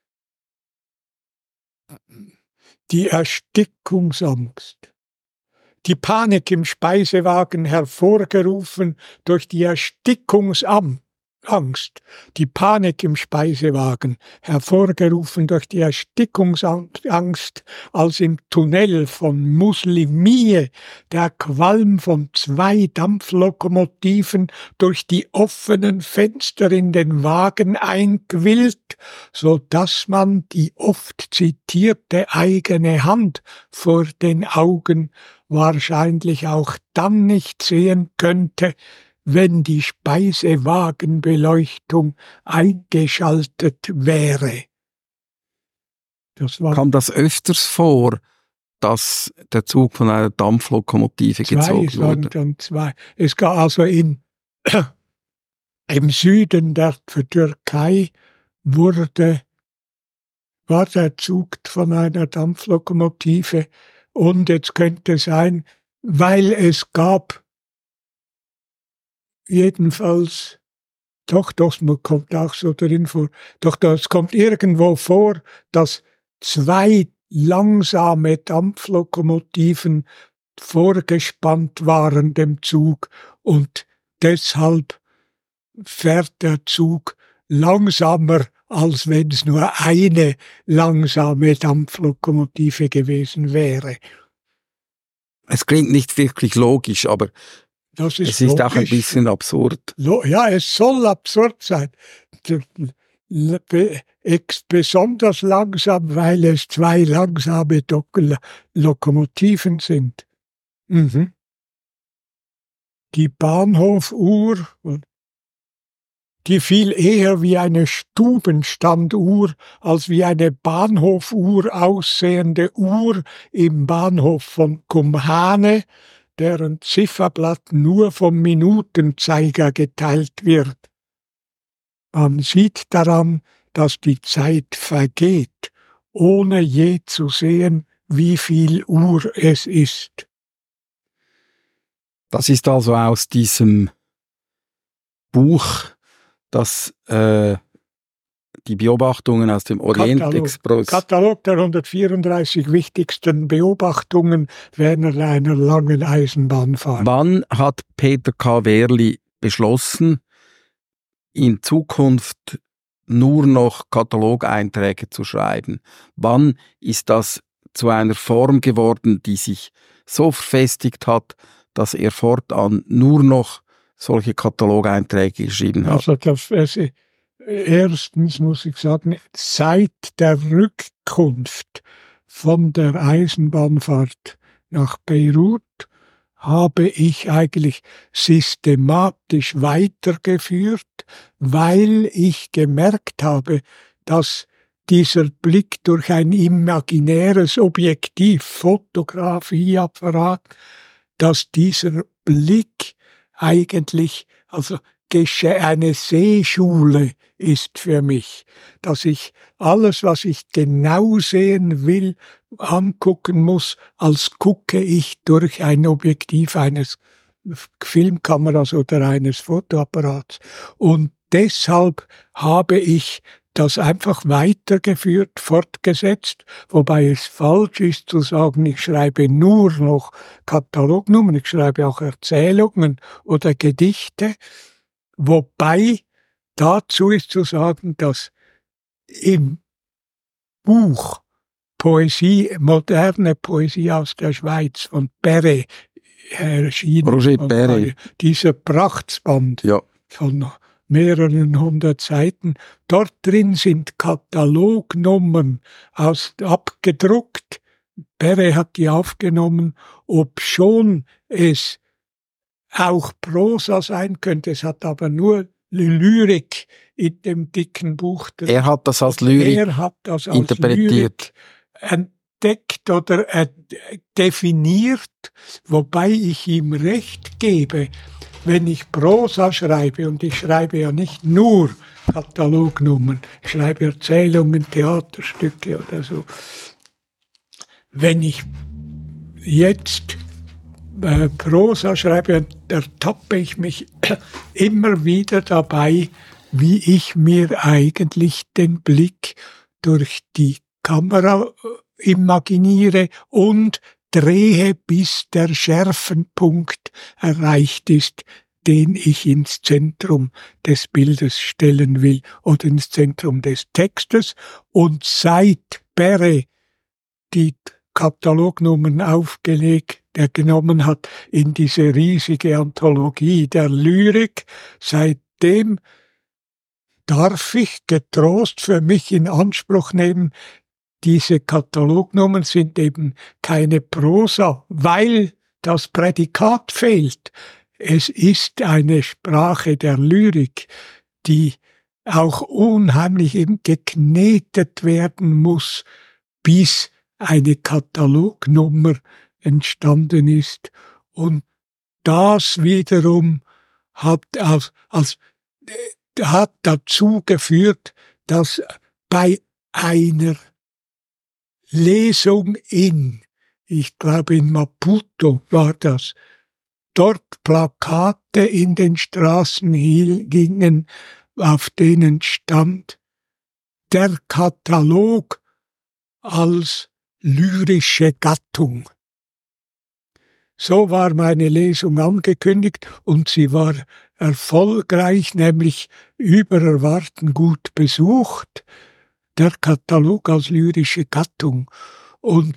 die Erstickungsangst. Die Panik im Speisewagen hervorgerufen durch die Erstickungsangst. Die Panik im Speisewagen hervorgerufen durch die Erstickungsangst, als im Tunnel von Muslimie der Qualm von zwei Dampflokomotiven durch die offenen Fenster in den Wagen einquillt, so dass man die oft zitierte eigene Hand vor den Augen wahrscheinlich auch dann nicht sehen könnte, wenn die Speisewagenbeleuchtung eingeschaltet wäre. Das war Kam das öfters vor, dass der Zug von einer Dampflokomotive zwei, gezogen es waren wurde? dann zwei. Es gab also in, im Süden der Türkei wurde, war der Zug von einer Dampflokomotive, und jetzt könnte es sein, weil es gab jedenfalls, doch, doch, man kommt auch so drin vor, doch das kommt irgendwo vor, dass zwei langsame Dampflokomotiven vorgespannt waren dem Zug und deshalb fährt der Zug langsamer, als wenn es nur eine langsame Dampflokomotive gewesen wäre. Es klingt nicht wirklich logisch, aber Das ist es ist logisch. auch ein bisschen absurd. Ja, es soll absurd sein. Besonders langsam, weil es zwei langsame Lokomotiven sind. Mhm. Die Bahnhofuhr, die viel eher wie eine Stubenstanduhr als wie eine Bahnhofuhr aussehende Uhr im Bahnhof von Kumhane, deren Zifferblatt nur vom Minutenzeiger geteilt wird. Man sieht daran, dass die Zeit vergeht, ohne je zu sehen, wie viel Uhr es ist. Das ist also aus diesem Buch, das äh, die Beobachtungen aus dem Orient-Express. Katalog der hundertvierunddreißig wichtigsten Beobachtungen während einer langen Eisenbahnfahrt. Wann hat Peter K. Wehrli beschlossen, in Zukunft nur noch Katalogeinträge zu schreiben? Wann ist das zu einer Form geworden, die sich so verfestigt hat, dass er fortan nur noch solche Katalogeinträge geschrieben hat? Also das, also erstens muss ich sagen, seit der Rückkunft von der Eisenbahnfahrt nach Beirut habe ich eigentlich systematisch weitergeführt, weil ich gemerkt habe, dass dieser Blick durch ein imaginäres Objektiv, Fotografieapparat, dass dieser Blick eigentlich also eine Sehschule ist für mich, dass ich alles, was ich genau sehen will, angucken muss, als gucke ich durch ein Objektiv eines Filmkameras oder eines Fotoapparats. Und deshalb habe ich das einfach weitergeführt, fortgesetzt, wobei es falsch ist zu sagen, ich schreibe nur noch Katalognummern, ich schreibe auch Erzählungen oder Gedichte, wobei dazu ist zu sagen, dass im Buch Poesie, moderne Poesie aus der Schweiz von Perret erschienen, Roger Perret, dieser Prachtsband ja. von mehreren hundert Seiten. Dort drin sind Katalognummern aus, abgedruckt. Perret hat die aufgenommen, obschon es auch Prosa sein könnte. Es hat aber nur Lyrik in dem dicken Buch. Er hat das als Lyrik er hat das als interpretiert. Lyrik entdeckt oder äh, definiert, wobei ich ihm recht gebe. Wenn ich Prosa schreibe, und ich schreibe ja nicht nur Katalognummern, ich schreibe Erzählungen, Theaterstücke oder so. Wenn ich jetzt äh, Prosa schreibe, ertappe ich mich immer wieder dabei, wie ich mir eigentlich den Blick durch die Kamera imaginiere und drehe, bis der Schärfenpunkt erreicht ist, den ich ins Zentrum des Bildes stellen will oder ins Zentrum des Textes. Und seit Perret die Katalognummern aufgelegt, der genommen hat in diese riesige Anthologie der Lyrik, seitdem darf ich getrost für mich in Anspruch nehmen, diese Katalognummern sind eben keine Prosa, weil das Prädikat fehlt. Es ist eine Sprache der Lyrik, die auch unheimlich eben geknetet werden muss, bis eine Katalognummer entstanden ist. Und das wiederum hat, als, als, hat dazu geführt, dass bei einer Lesung in, ich glaube in Maputo war das, dort Plakate in den Straßen gingen, auf denen stand, der Katalog als lyrische Gattung. so war meine Lesung angekündigt und sie war erfolgreich, nämlich über Erwarten gut besucht, der Katalog als lyrische Gattung. Und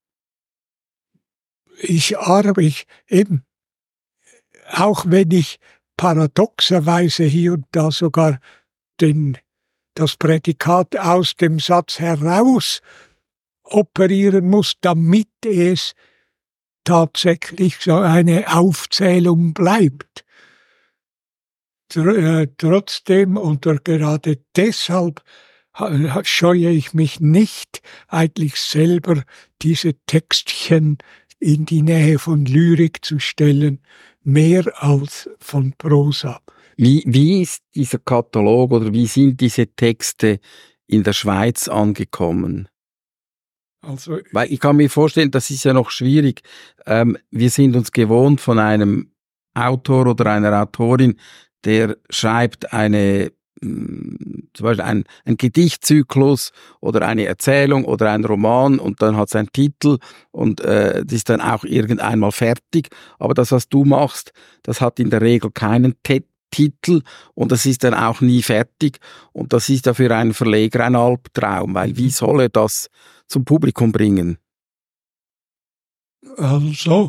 ich arbeite ich, eben, auch wenn ich paradoxerweise hier und da sogar den, das Prädikat aus dem Satz heraus operieren muss, damit es tatsächlich so eine Aufzählung bleibt. Tr- äh, trotzdem oder gerade deshalb ha- scheue ich mich nicht, eigentlich selber diese Textchen in die Nähe von Lyrik zu stellen, mehr als von Prosa. Wie, wie ist dieser Katalog oder wie sind diese Texte in der Schweiz angekommen? Also, Weil ich kann mir vorstellen, das ist ja noch schwierig. Ähm, wir sind uns gewohnt von einem Autor oder einer Autorin, der schreibt eine, mh, zum Beispiel ein, ein Gedichtzyklus oder eine Erzählung oder ein Roman und dann hat es einen Titel und äh, das ist dann auch irgendeinmal fertig. Aber das, was du machst, das hat in der Regel keinen Te- Titel und das ist dann auch nie fertig und das ist ja für einen Verleger ein Albtraum, weil wie soll er das zum Publikum bringen? also,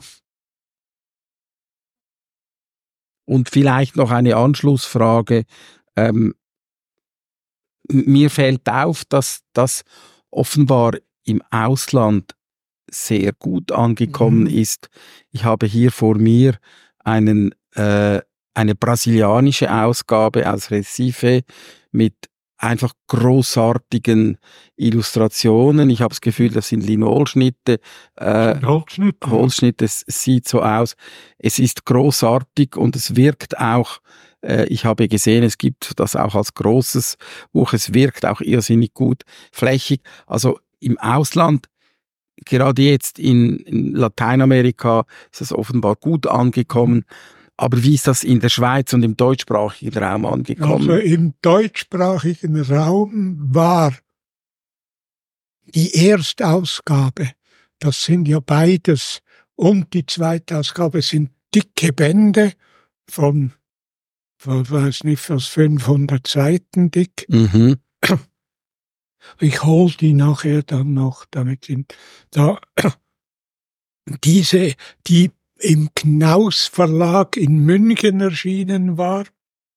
Und vielleicht noch eine Anschlussfrage. Ähm, mir fällt auf, dass das offenbar im Ausland sehr gut angekommen Mhm. ist. Ich habe hier vor mir einen, äh, eine brasilianische Ausgabe aus Recife mit einfach großartigen Illustrationen. Ich habe das Gefühl, das sind Linolschnitte. Äh, Holzschnitt. Holzschnitt, es sieht so aus. Es ist großartig und es wirkt auch, äh, ich habe gesehen, es gibt das auch als großes Buch, es wirkt auch irrsinnig gut flächig. Also im Ausland, gerade jetzt in, in Lateinamerika, ist das offenbar gut angekommen. Aber wie ist das in der Schweiz und im deutschsprachigen Raum angekommen? Also im deutschsprachigen Raum war die Erstausgabe, das sind ja beides, und die Zweitausgabe sind dicke Bände von, von weiß nicht, fast fünfhundert Seiten dick. Mhm. Ich hol die nachher dann noch, damit sind da diese, die im Knaus Verlag in München erschienen war.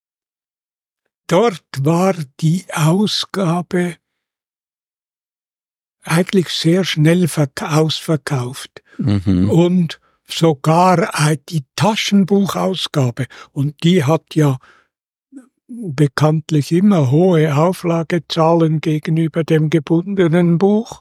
Dort war die Ausgabe eigentlich sehr schnell ausverkauft. Mhm. Und sogar die Taschenbuchausgabe, und die hat ja bekanntlich immer hohe Auflagezahlen gegenüber dem gebundenen Buch.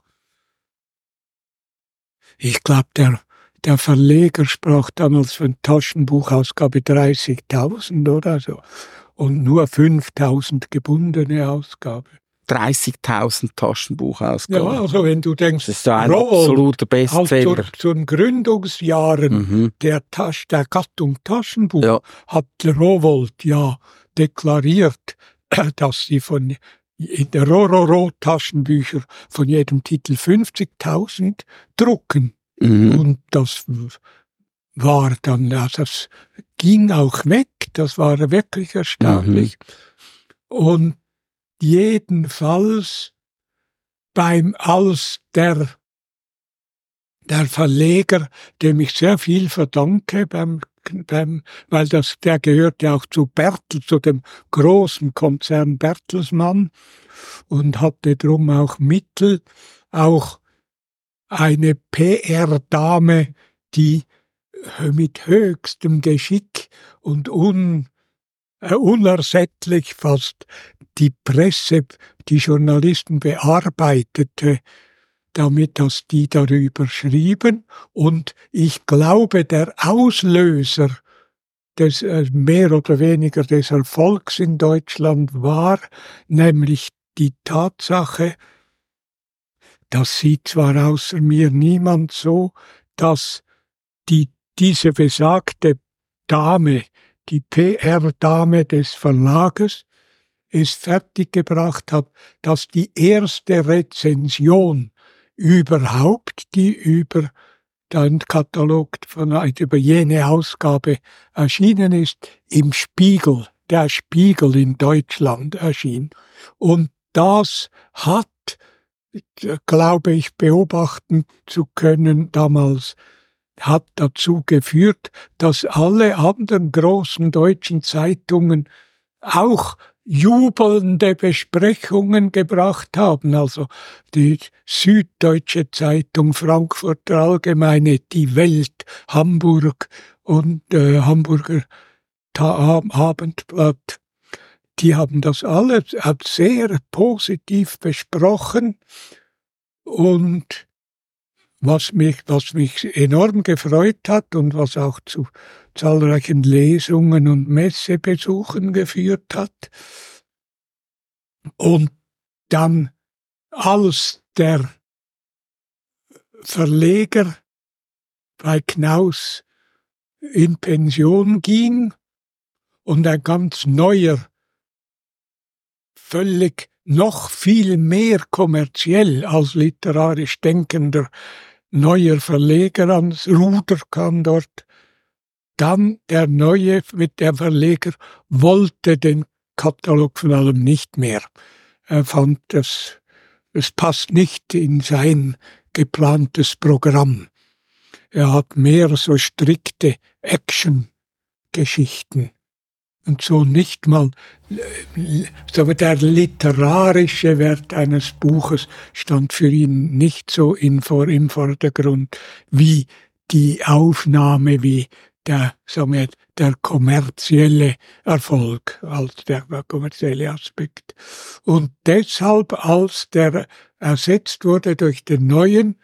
Ich glaube, der, der Verleger sprach damals von Taschenbuchausgabe dreißigtausend oder so und nur fünftausend gebundene Ausgabe. dreißigtausend Taschenbuchausgaben. Ja, also wenn du denkst, das ist ein Rowohlt, absoluter Bestseller. Halt zu, zu den Gründungsjahren Mhm. der, Tasch, der Gattung Taschenbuch Ja. hat Rowohlt ja deklariert, dass sie von in der Rororo-Taschenbücher von jedem Titel fünfzigtausend drucken. Mhm. Und das war dann, ja, das ging auch weg, das war wirklich erstaunlich. Mhm. Und jedenfalls beim, als der, der Verleger, dem ich sehr viel verdanke, beim, beim, weil das, der gehört ja auch zu Bertel, zu dem großen Konzern Bertelsmann und hatte drum auch Mittel, auch eine P R-Dame, die mit höchstem Geschick und un, äh, unersättlich fast die Presse, die Journalisten bearbeitete, damit dass die darüber schrieben. Und ich glaube, der Auslöser des, äh, mehr oder weniger des Erfolgs in Deutschland war nämlich die Tatsache, das sieht zwar außer mir niemand so, dass die, diese besagte Dame, die P R-Dame des Verlages, es fertiggebracht hat, dass die erste Rezension überhaupt, die über ein Katalog von, über jene Ausgabe erschienen ist, im Spiegel, der Spiegel in Deutschland erschien. Und das hat, glaube ich, beobachten zu können damals, hat dazu geführt, dass alle anderen großen deutschen Zeitungen auch jubelnde Besprechungen gebracht haben. Also die Süddeutsche Zeitung, Frankfurter Allgemeine, die Welt, Hamburg und äh, Hamburger Ta- Abendblatt, die haben das alles sehr positiv besprochen. Und was mich, was mich enorm gefreut hat und was auch zu zahlreichen Lesungen und Messebesuchen geführt hat. Und dann, als der Verleger bei Knaus in Pension ging und ein ganz neuer, völlig noch viel mehr kommerziell als literarisch denkender neuer Verleger ans Ruder kam dort, dann der neue mit der Verleger wollte den Katalog von allem nicht mehr. Er fand, das, es passt nicht in sein geplantes Programm. Er hat mehr so strikte Action-Geschichten. Und so nicht mal, so der literarische Wert eines Buches stand für ihn nicht so in, vor, im Vordergrund wie die Aufnahme, wie der, sagen wir, der kommerzielle Erfolg, als der kommerzielle Aspekt. Und deshalb, als der ersetzt wurde durch den neuen,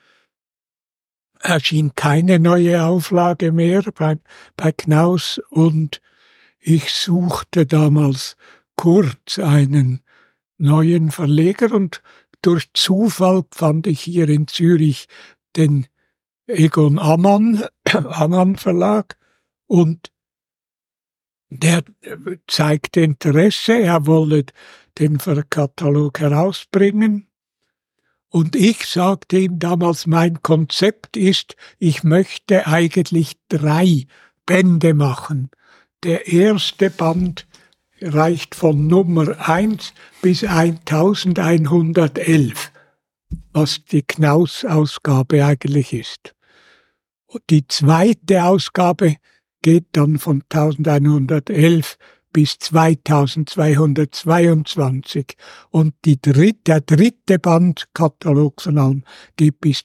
erschien keine neue Auflage mehr bei, bei Knaus, und ich suchte damals kurz einen neuen Verleger und durch Zufall fand ich hier in Zürich den Egon Ammann, Ammann Verlag, und der zeigte Interesse, er wolle den Katalog herausbringen. Und ich sagte ihm damals, mein Konzept ist, ich möchte eigentlich drei Bände machen. Der erste Band reicht von Nummer eins bis elfhundertelf, was die Knaus-Ausgabe eigentlich ist. Und die zweite Ausgabe geht dann von elfhundertelf bis zweitausendzweihundertzweiundzwanzig. Und die dritte, der dritte Band, Katalog von allem, geht bis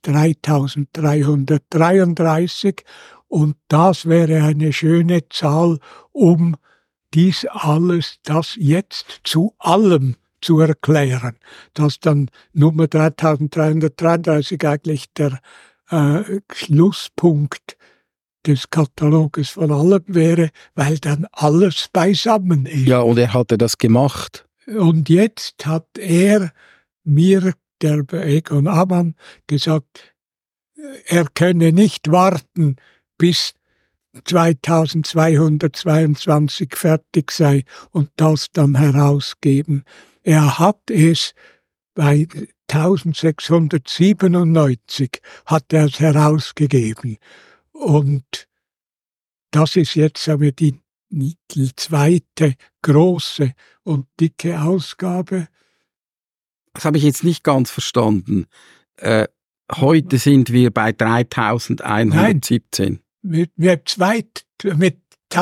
dreitausenddreihundertdreiunddreißig. Und das wäre eine schöne Zahl, um dies alles, das jetzt zu allem zu erklären. Dass dann Nummer dreitausenddreihundertdreiunddreißig eigentlich der äh, Schlusspunkt des Kataloges von allem wäre, weil dann alles beisammen ist. Ja, und er hatte das gemacht. Und jetzt hat er mir, der Egon Ammann, gesagt, er könne nicht warten, bis zweitausendzweihundertzweiundzwanzig fertig sei und das dann herausgeben. Er hat es bei eintausendsechshundertsiebenundneunzig hat er es herausgegeben. Und das ist jetzt aber die, die zweite große und dicke Ausgabe. Das habe ich jetzt nicht ganz verstanden. Äh, heute sind wir bei dreitausendeinhundertsiebzehn. Nein. Mit, mit, zweit, mit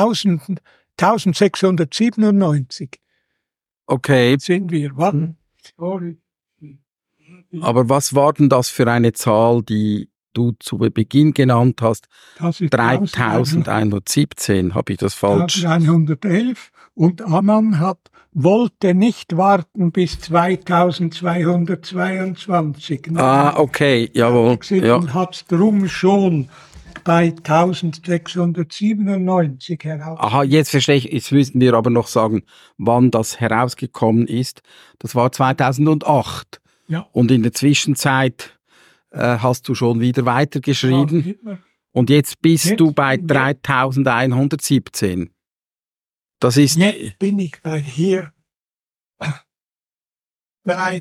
eintausendsechshundertsiebenundneunzig. Okay. Sind wir. Warten. Sorry. Aber was war denn das für eine Zahl, die du zu Beginn genannt hast? Das ist dreitausendeinhundertsiebzehn, habe ich das falsch? elfhundertelf. Und Ammann hat, wollte nicht warten bis zweitausendzweihundertzweiundzwanzig. Ah, okay, jawohl. Ja. Und hat es drum schon bei eintausendsechshundertsiebenundneunzig heraus. Aha, jetzt verstehe ich. Jetzt müssen wir aber noch sagen, wann das herausgekommen ist. Das war zweitausendacht. Ja. Und in der Zwischenzeit äh, hast du schon wieder weitergeschrieben. Ja, und jetzt bist jetzt du bei dreitausendeinhundertsiebzehn. Das ist... Jetzt bin ich bei hier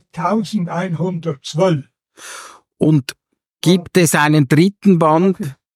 dreitausendeinhundertzwölf. Und gibt es einen dritten Band?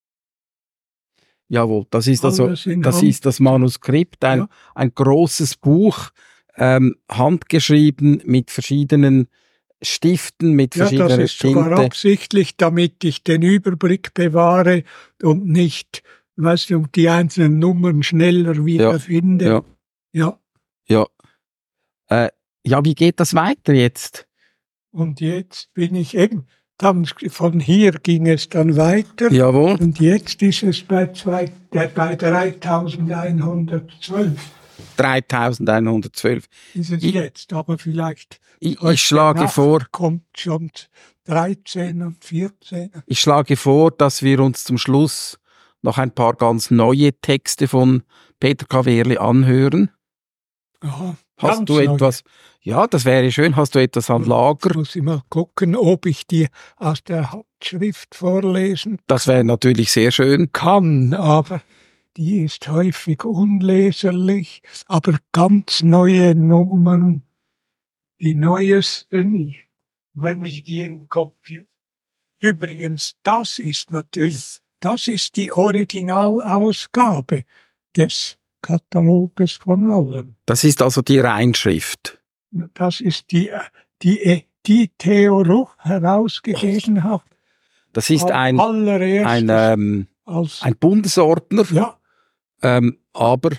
Jawohl, das ist also, Alles in das Hand. ist das Manuskript, ein, Ja. ein großes Buch, ähm, handgeschrieben mit verschiedenen Stiften, mit Ja, das verschiedener ist sogar Tinte. absichtlich, damit ich den Überblick bewahre und nicht, weißt du, die einzelnen Nummern schneller wiederfinde. Ja, Ja. ja. Äh, ja, wie geht das weiter jetzt? Und jetzt bin ich eben, dann von hier ging es dann weiter. Jawohl. Und jetzt ist es bei, zwei, äh, bei dreitausendeinhundertzwölf. dreitausendeinhundertzwölf. Ist es Ich- jetzt, aber vielleicht Ich, heute ich schlage Nacht vor, kommt schon dreizehn und vierzehn. ich schlage vor, dass wir uns zum Schluss noch ein paar ganz neue Texte von Peter K. Wehrli anhören. Aha, Hast ganz du neu. etwas? Ja, das wäre schön. Hast du etwas an Jetzt Lager? muss ich mal gucken, ob ich die aus der Handschrift vorlesen Das wäre natürlich sehr schön. kann, aber die ist häufig unleserlich. Aber ganz neue Nummern, die neuesten, wenn ich die im Kopf. Übrigens, das ist natürlich, das ist die Originalausgabe des Kataloges von allem. Das ist also die Reinschrift. Das ist die, die, die Theo Ruch herausgegeben hat. Das ist Als ein, allererstes ein, ähm, als, ein Bundesordner, ja, ähm, aber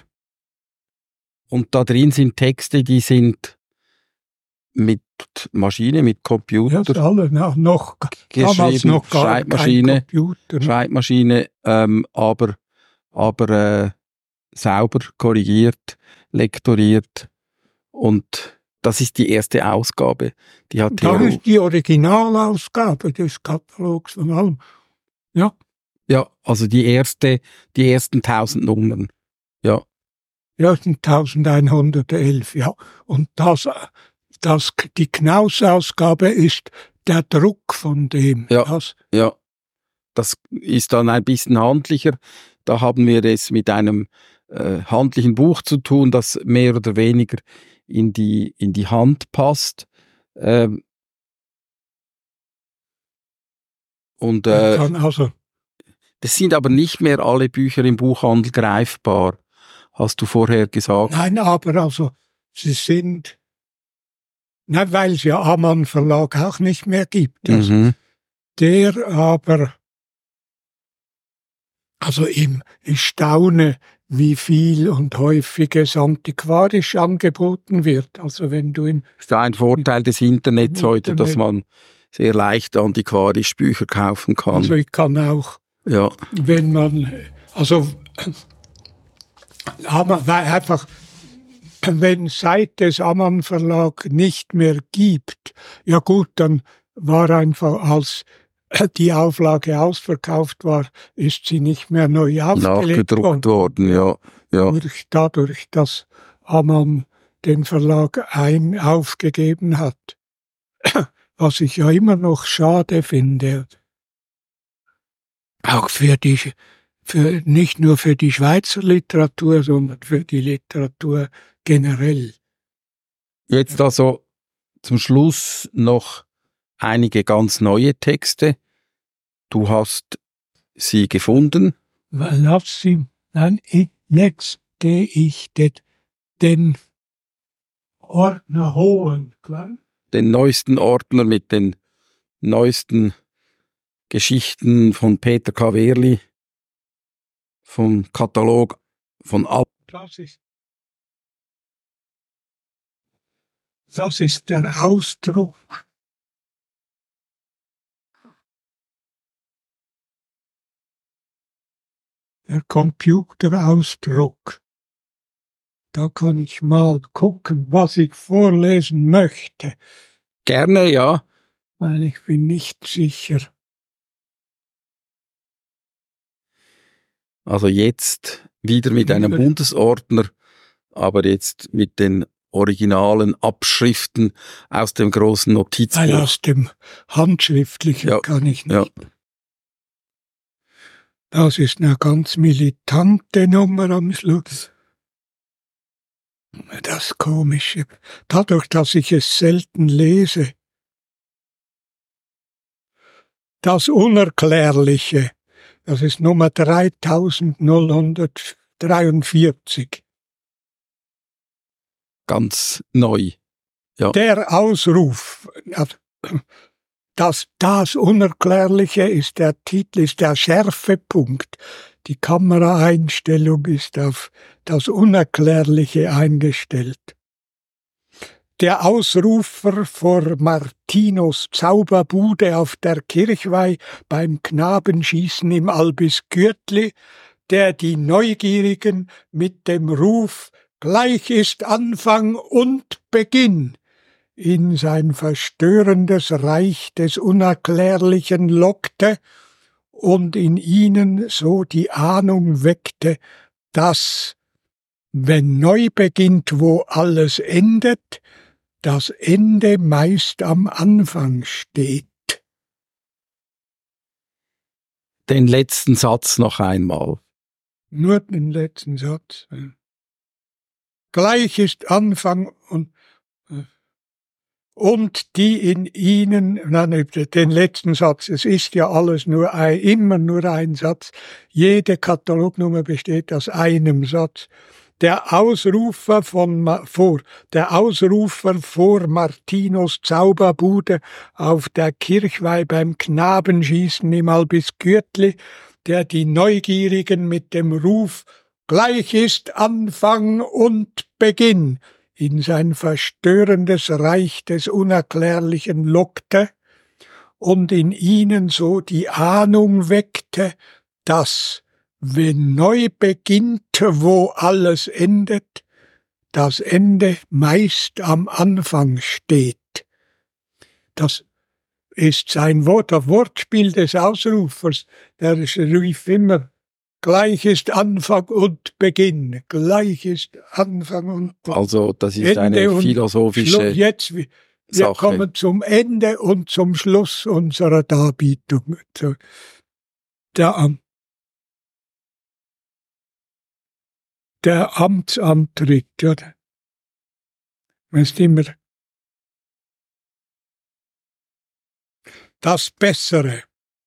und da drin sind Texte, die sind mit Maschine, mit ja, Computer alle noch, noch damals geschrieben, noch gar kein Schreibmaschine, Computer. Schreibmaschine, ähm, aber, aber äh, sauber korrigiert, lektoriert und das ist die erste Ausgabe. Die hat Das Theo, ist die Originalausgabe des Katalogs von allem. Ja, ja, also die erste, die ersten tausend Nummern. Ja, ja, das sind elftausendeinhundertelf, ja. Und das, das, die Knaus-Ausgabe ist der Druck von dem. Ja. Das, ja. Das ist dann ein bisschen handlicher. Da haben wir es mit einem äh, handlichen Buch zu tun, das mehr oder weniger in die, in die Hand passt. Ähm, und äh, kann also, das sind aber nicht mehr alle Bücher im Buchhandel greifbar, hast du vorher gesagt. nein, aber also, sie sind, nein, weil es ja Amann Verlag auch nicht mehr gibt. Also Mhm. der aber, also im, ich staune, wie viel und häufig es antiquarisch angeboten wird. Also wenn du in, Das ist ja ein Vorteil des Internets Im heute, dass Internet. man sehr leicht antiquarisch Bücher kaufen kann. also ich kann auch, ja, wenn man, also Amann, weil einfach, wenn seit es Amann Verlag nicht mehr gibt, ja gut, dann war einfach, als die Auflage ausverkauft war, ist sie nicht mehr neu aufgelegt nachgedruckt worden. worden, ja. ja. Durch, dadurch, dass Amann den Verlag ein aufgegeben hat. Was ich ja immer noch schade finde. Auch für die, für, nicht nur für die Schweizer Literatur, sondern für die Literatur generell. Jetzt also zum Schluss noch einige ganz neue Texte. Du hast sie gefunden. Weil lass sie, nein, ich, jetzt gehe ich den, den Ordner holen, klar? Den neuesten Ordner mit den neuesten Geschichten von Peter K. Wehrli, vom Katalog von Al. Das ist, das ist der Ausdruck. Der Computerausdruck. Da kann ich mal gucken, was ich vorlesen möchte, Gerne, ja. weil ich bin nicht sicher. Also jetzt wieder mit einem Wieder. Bundesordner, aber jetzt mit den originalen Abschriften aus dem großen Weil Notizbuch. aus dem Handschriftlichen Ja, kann ich ja. nicht. Das ist eine ganz militante Nummer am Schluss. Das Komische. Dadurch, dass ich es selten lese. Das Unerklärliche. Das ist Nummer dreitausendneunhundertdreiundvierzig. Ganz neu. Ja. Der Ausruf, das, das Unerklärliche ist der Titel, ist der Schärfepunkt. Die Kameraeinstellung ist auf das Unerklärliche eingestellt. Der Ausrufer vor Martinos Zauberbude auf der Kirchweih beim Knabenschießen im Albisgürtli, der die Neugierigen mit dem Ruf »Gleich ist Anfang und Beginn« in sein verstörendes Reich des Unerklärlichen lockte und in ihnen so die Ahnung weckte, dass, wenn neu beginnt, wo alles endet, das Ende meist am Anfang steht. Den letzten Satz noch einmal. Nur den letzten Satz. Gleich ist Anfang und und die in ihnen, nein, den letzten Satz, es ist ja alles nur ein, immer nur ein Satz, jede Katalognummer besteht aus einem Satz. Der Ausrufer von, vor, der Ausrufer vor Martinos Zauberbude auf der Kirchweih beim Knabenschießen im Albisgürtli, der die Neugierigen mit dem Ruf »Gleich ist Anfang und Beginn« in sein verstörendes Reich des Unerklärlichen lockte und in ihnen so die Ahnung weckte, dass, wenn neu beginnt, wo alles endet, das Ende meist am Anfang steht. Das ist sein Wort, das Wortspiel des Ausrufers, der rief immer, gleich ist Anfang und Beginn, gleich ist Anfang und Beginn. Also das ist Ende eine philosophische Jetzt, wir Sache. kommen zum Ende und zum Schluss unserer Darbietung. Der, der Amtsantritt, ja, ist immer das Bessere.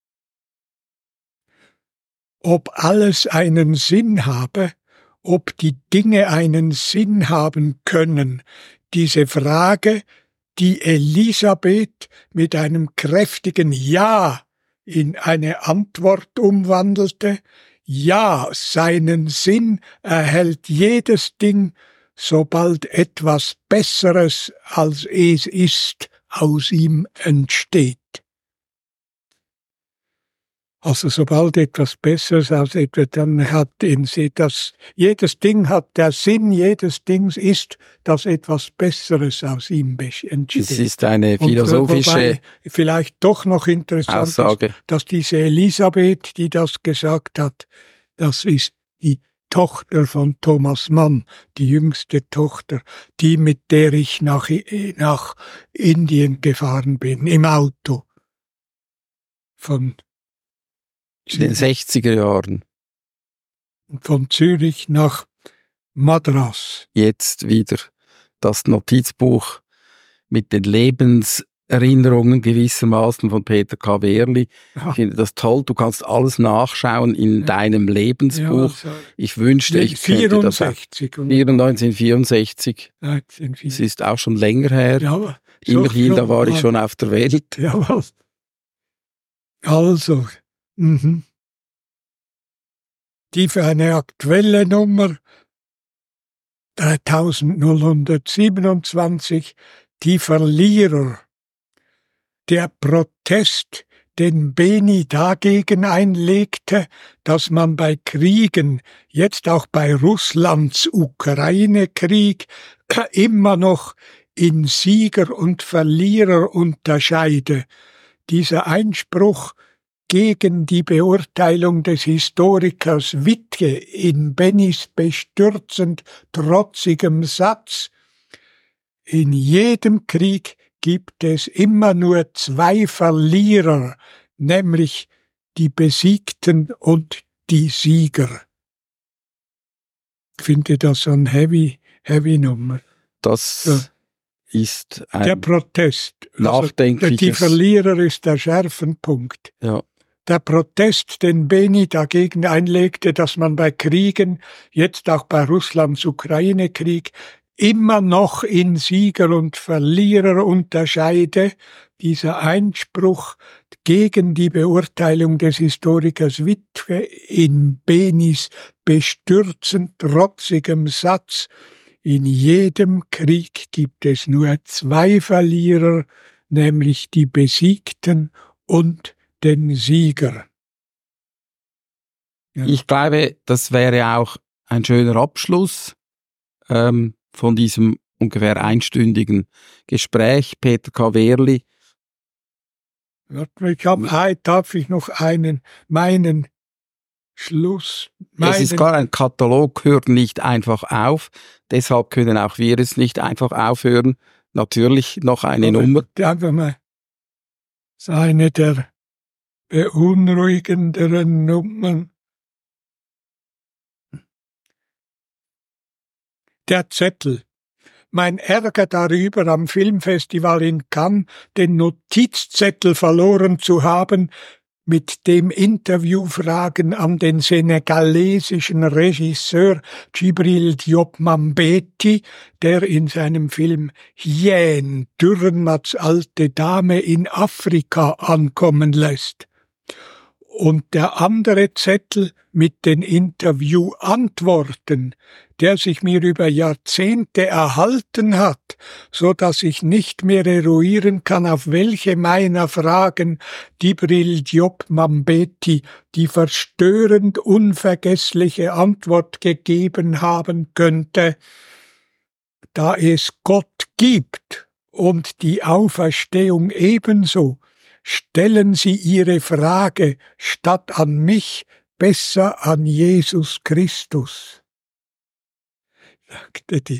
Ob alles einen Sinn habe, ob die Dinge einen Sinn haben können, diese Frage, die Elisabeth mit einem kräftigen Ja in eine Antwort umwandelte, ja, seinen Sinn erhält jedes Ding, sobald etwas Besseres als es ist aus ihm entsteht. Also sobald etwas Besseres aus etwas, dann hat in sie das, jedes Ding hat der Sinn, jedes Dings ist, dass etwas Besseres aus ihm entsteht. Es ist eine philosophische wobei vielleicht doch noch interessant Aussage. Ist, dass diese Elisabeth, die das gesagt hat, das ist die Tochter von Thomas Mann, die jüngste Tochter, die mit der ich nach, nach Indien gefahren bin, im Auto. Von in den sechziger Jahren. Von Zürich nach Madras. Jetzt wieder das Notizbuch mit den Lebenserinnerungen gewissermaßen von Peter K. Wehrli. Ja. Ich finde das toll. Du kannst alles nachschauen in ja. deinem Lebensbuch. Ja, also ich wünschte, ich könnte das auch. neunzehnhundertvierundsechzig. Es ist auch schon länger her. Ja, immerhin, da war ich schon auf der Welt. Ja, also, Mhm. die für eine aktuelle Nummer dreitausendneunhundertsiebenundzwanzig, die Verlierer. Der Protest, den Beni dagegen einlegte, dass man bei Kriegen, jetzt auch bei Russlands Ukraine-Krieg, immer noch in Sieger und Verlierer unterscheide. Dieser Einspruch gegen die Beurteilung des Historikers Wittke in Bennys bestürzend trotzigem Satz: In jedem Krieg gibt es immer nur zwei Verlierer, nämlich die Besiegten und die Sieger. Ich finde das so ein heavy, heavy Nummer. Das ja. ist ein der Protest. nachdenkliches... Also, die Verlierer ist der Schärfenpunkt. Ja. der Protest, den Beni dagegen einlegte, dass man bei Kriegen, jetzt auch bei Russlands Ukraine-Krieg, immer noch in Sieger und Verlierer unterscheide, dieser Einspruch gegen die Beurteilung des Historikers Witwe in Benis bestürzend trotzigem Satz: In jedem Krieg gibt es nur zwei Verlierer, nämlich die Besiegten und den Sieger. Ja. Ich glaube, das wäre auch ein schöner Abschluss ähm, von diesem ungefähr einstündigen Gespräch. Peter K. Wehrli. Ich hab, darf ich noch einen, meinen Schluss. Meinen es ist klar, ein Katalog hört nicht einfach auf. Deshalb können auch wir es nicht einfach aufhören. Natürlich noch eine Aber Nummer. Einfach mal. Das ist eine der beunruhigenderen Nummern. Der Zettel. Mein Ärger darüber, am Filmfestival in Cannes den Notizzettel verloren zu haben, mit dem Interviewfragen an den senegalesischen Regisseur Djibril Diop Mambéty, der in seinem Film Hyäne Dürrenmatts alte Dame in Afrika ankommen lässt. Und der andere Zettel mit den Interviewantworten, der sich mir über Jahrzehnte erhalten hat, so dass ich nicht mehr eruieren kann, auf welche meiner Fragen Djibril Diop Mambéty die verstörend unvergessliche Antwort gegeben haben könnte: Da es Gott gibt und die Auferstehung ebenso, stellen Sie Ihre Frage statt an mich besser an Jesus Christus. Sagte die.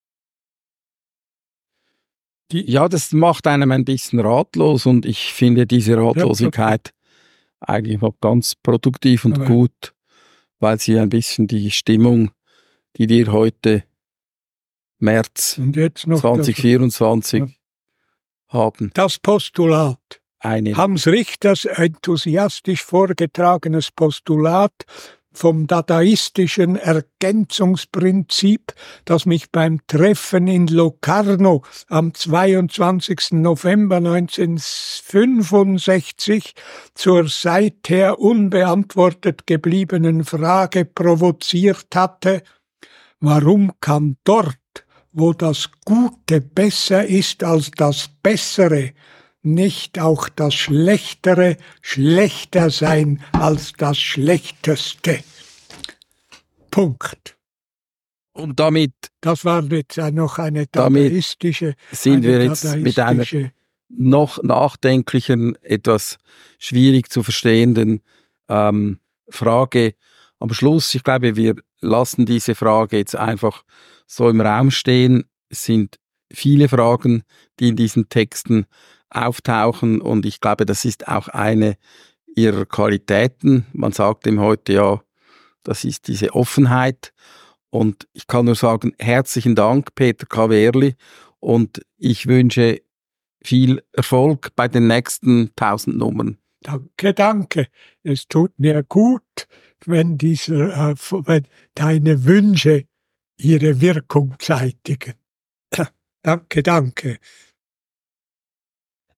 die ja, das macht einem ein bisschen ratlos und ich finde diese Ratlosigkeit ja, eigentlich noch ganz produktiv und gut, weil sie ein bisschen die Stimmung, die wir heute März zwanzig vierundzwanzig ja. haben. Das Postulat. Eine. Hans Richters enthusiastisch vorgetragenes Postulat vom dadaistischen Ergänzungsprinzip, das mich beim Treffen in Locarno am zweiundzwanzigsten November neunzehnhundertfünfundsechzig zur seither unbeantwortet gebliebenen Frage provoziert hatte: Warum kann dort, wo das Gute besser ist als das Bessere, nicht auch das Schlechtere schlechter sein als das Schlechteste? Punkt. Und damit... Das war jetzt noch eine dadaistische... sind wir jetzt mit einer noch nachdenklichen, etwas schwierig zu verstehenden ähm, Frage am Schluss. Ich glaube, wir lassen diese Frage jetzt einfach so im Raum stehen. Es sind viele Fragen, die in diesen Texten auftauchen und ich glaube, das ist auch eine ihrer Qualitäten. Man sagt ihm heute ja, das ist diese Offenheit und ich kann nur sagen, herzlichen Dank, Peter K. Wehrli, und ich wünsche viel Erfolg bei den nächsten tausend Nummern. Danke, danke. Es tut mir gut, wenn, dieser, äh, wenn deine Wünsche ihre Wirkung zeitigen. Danke, danke.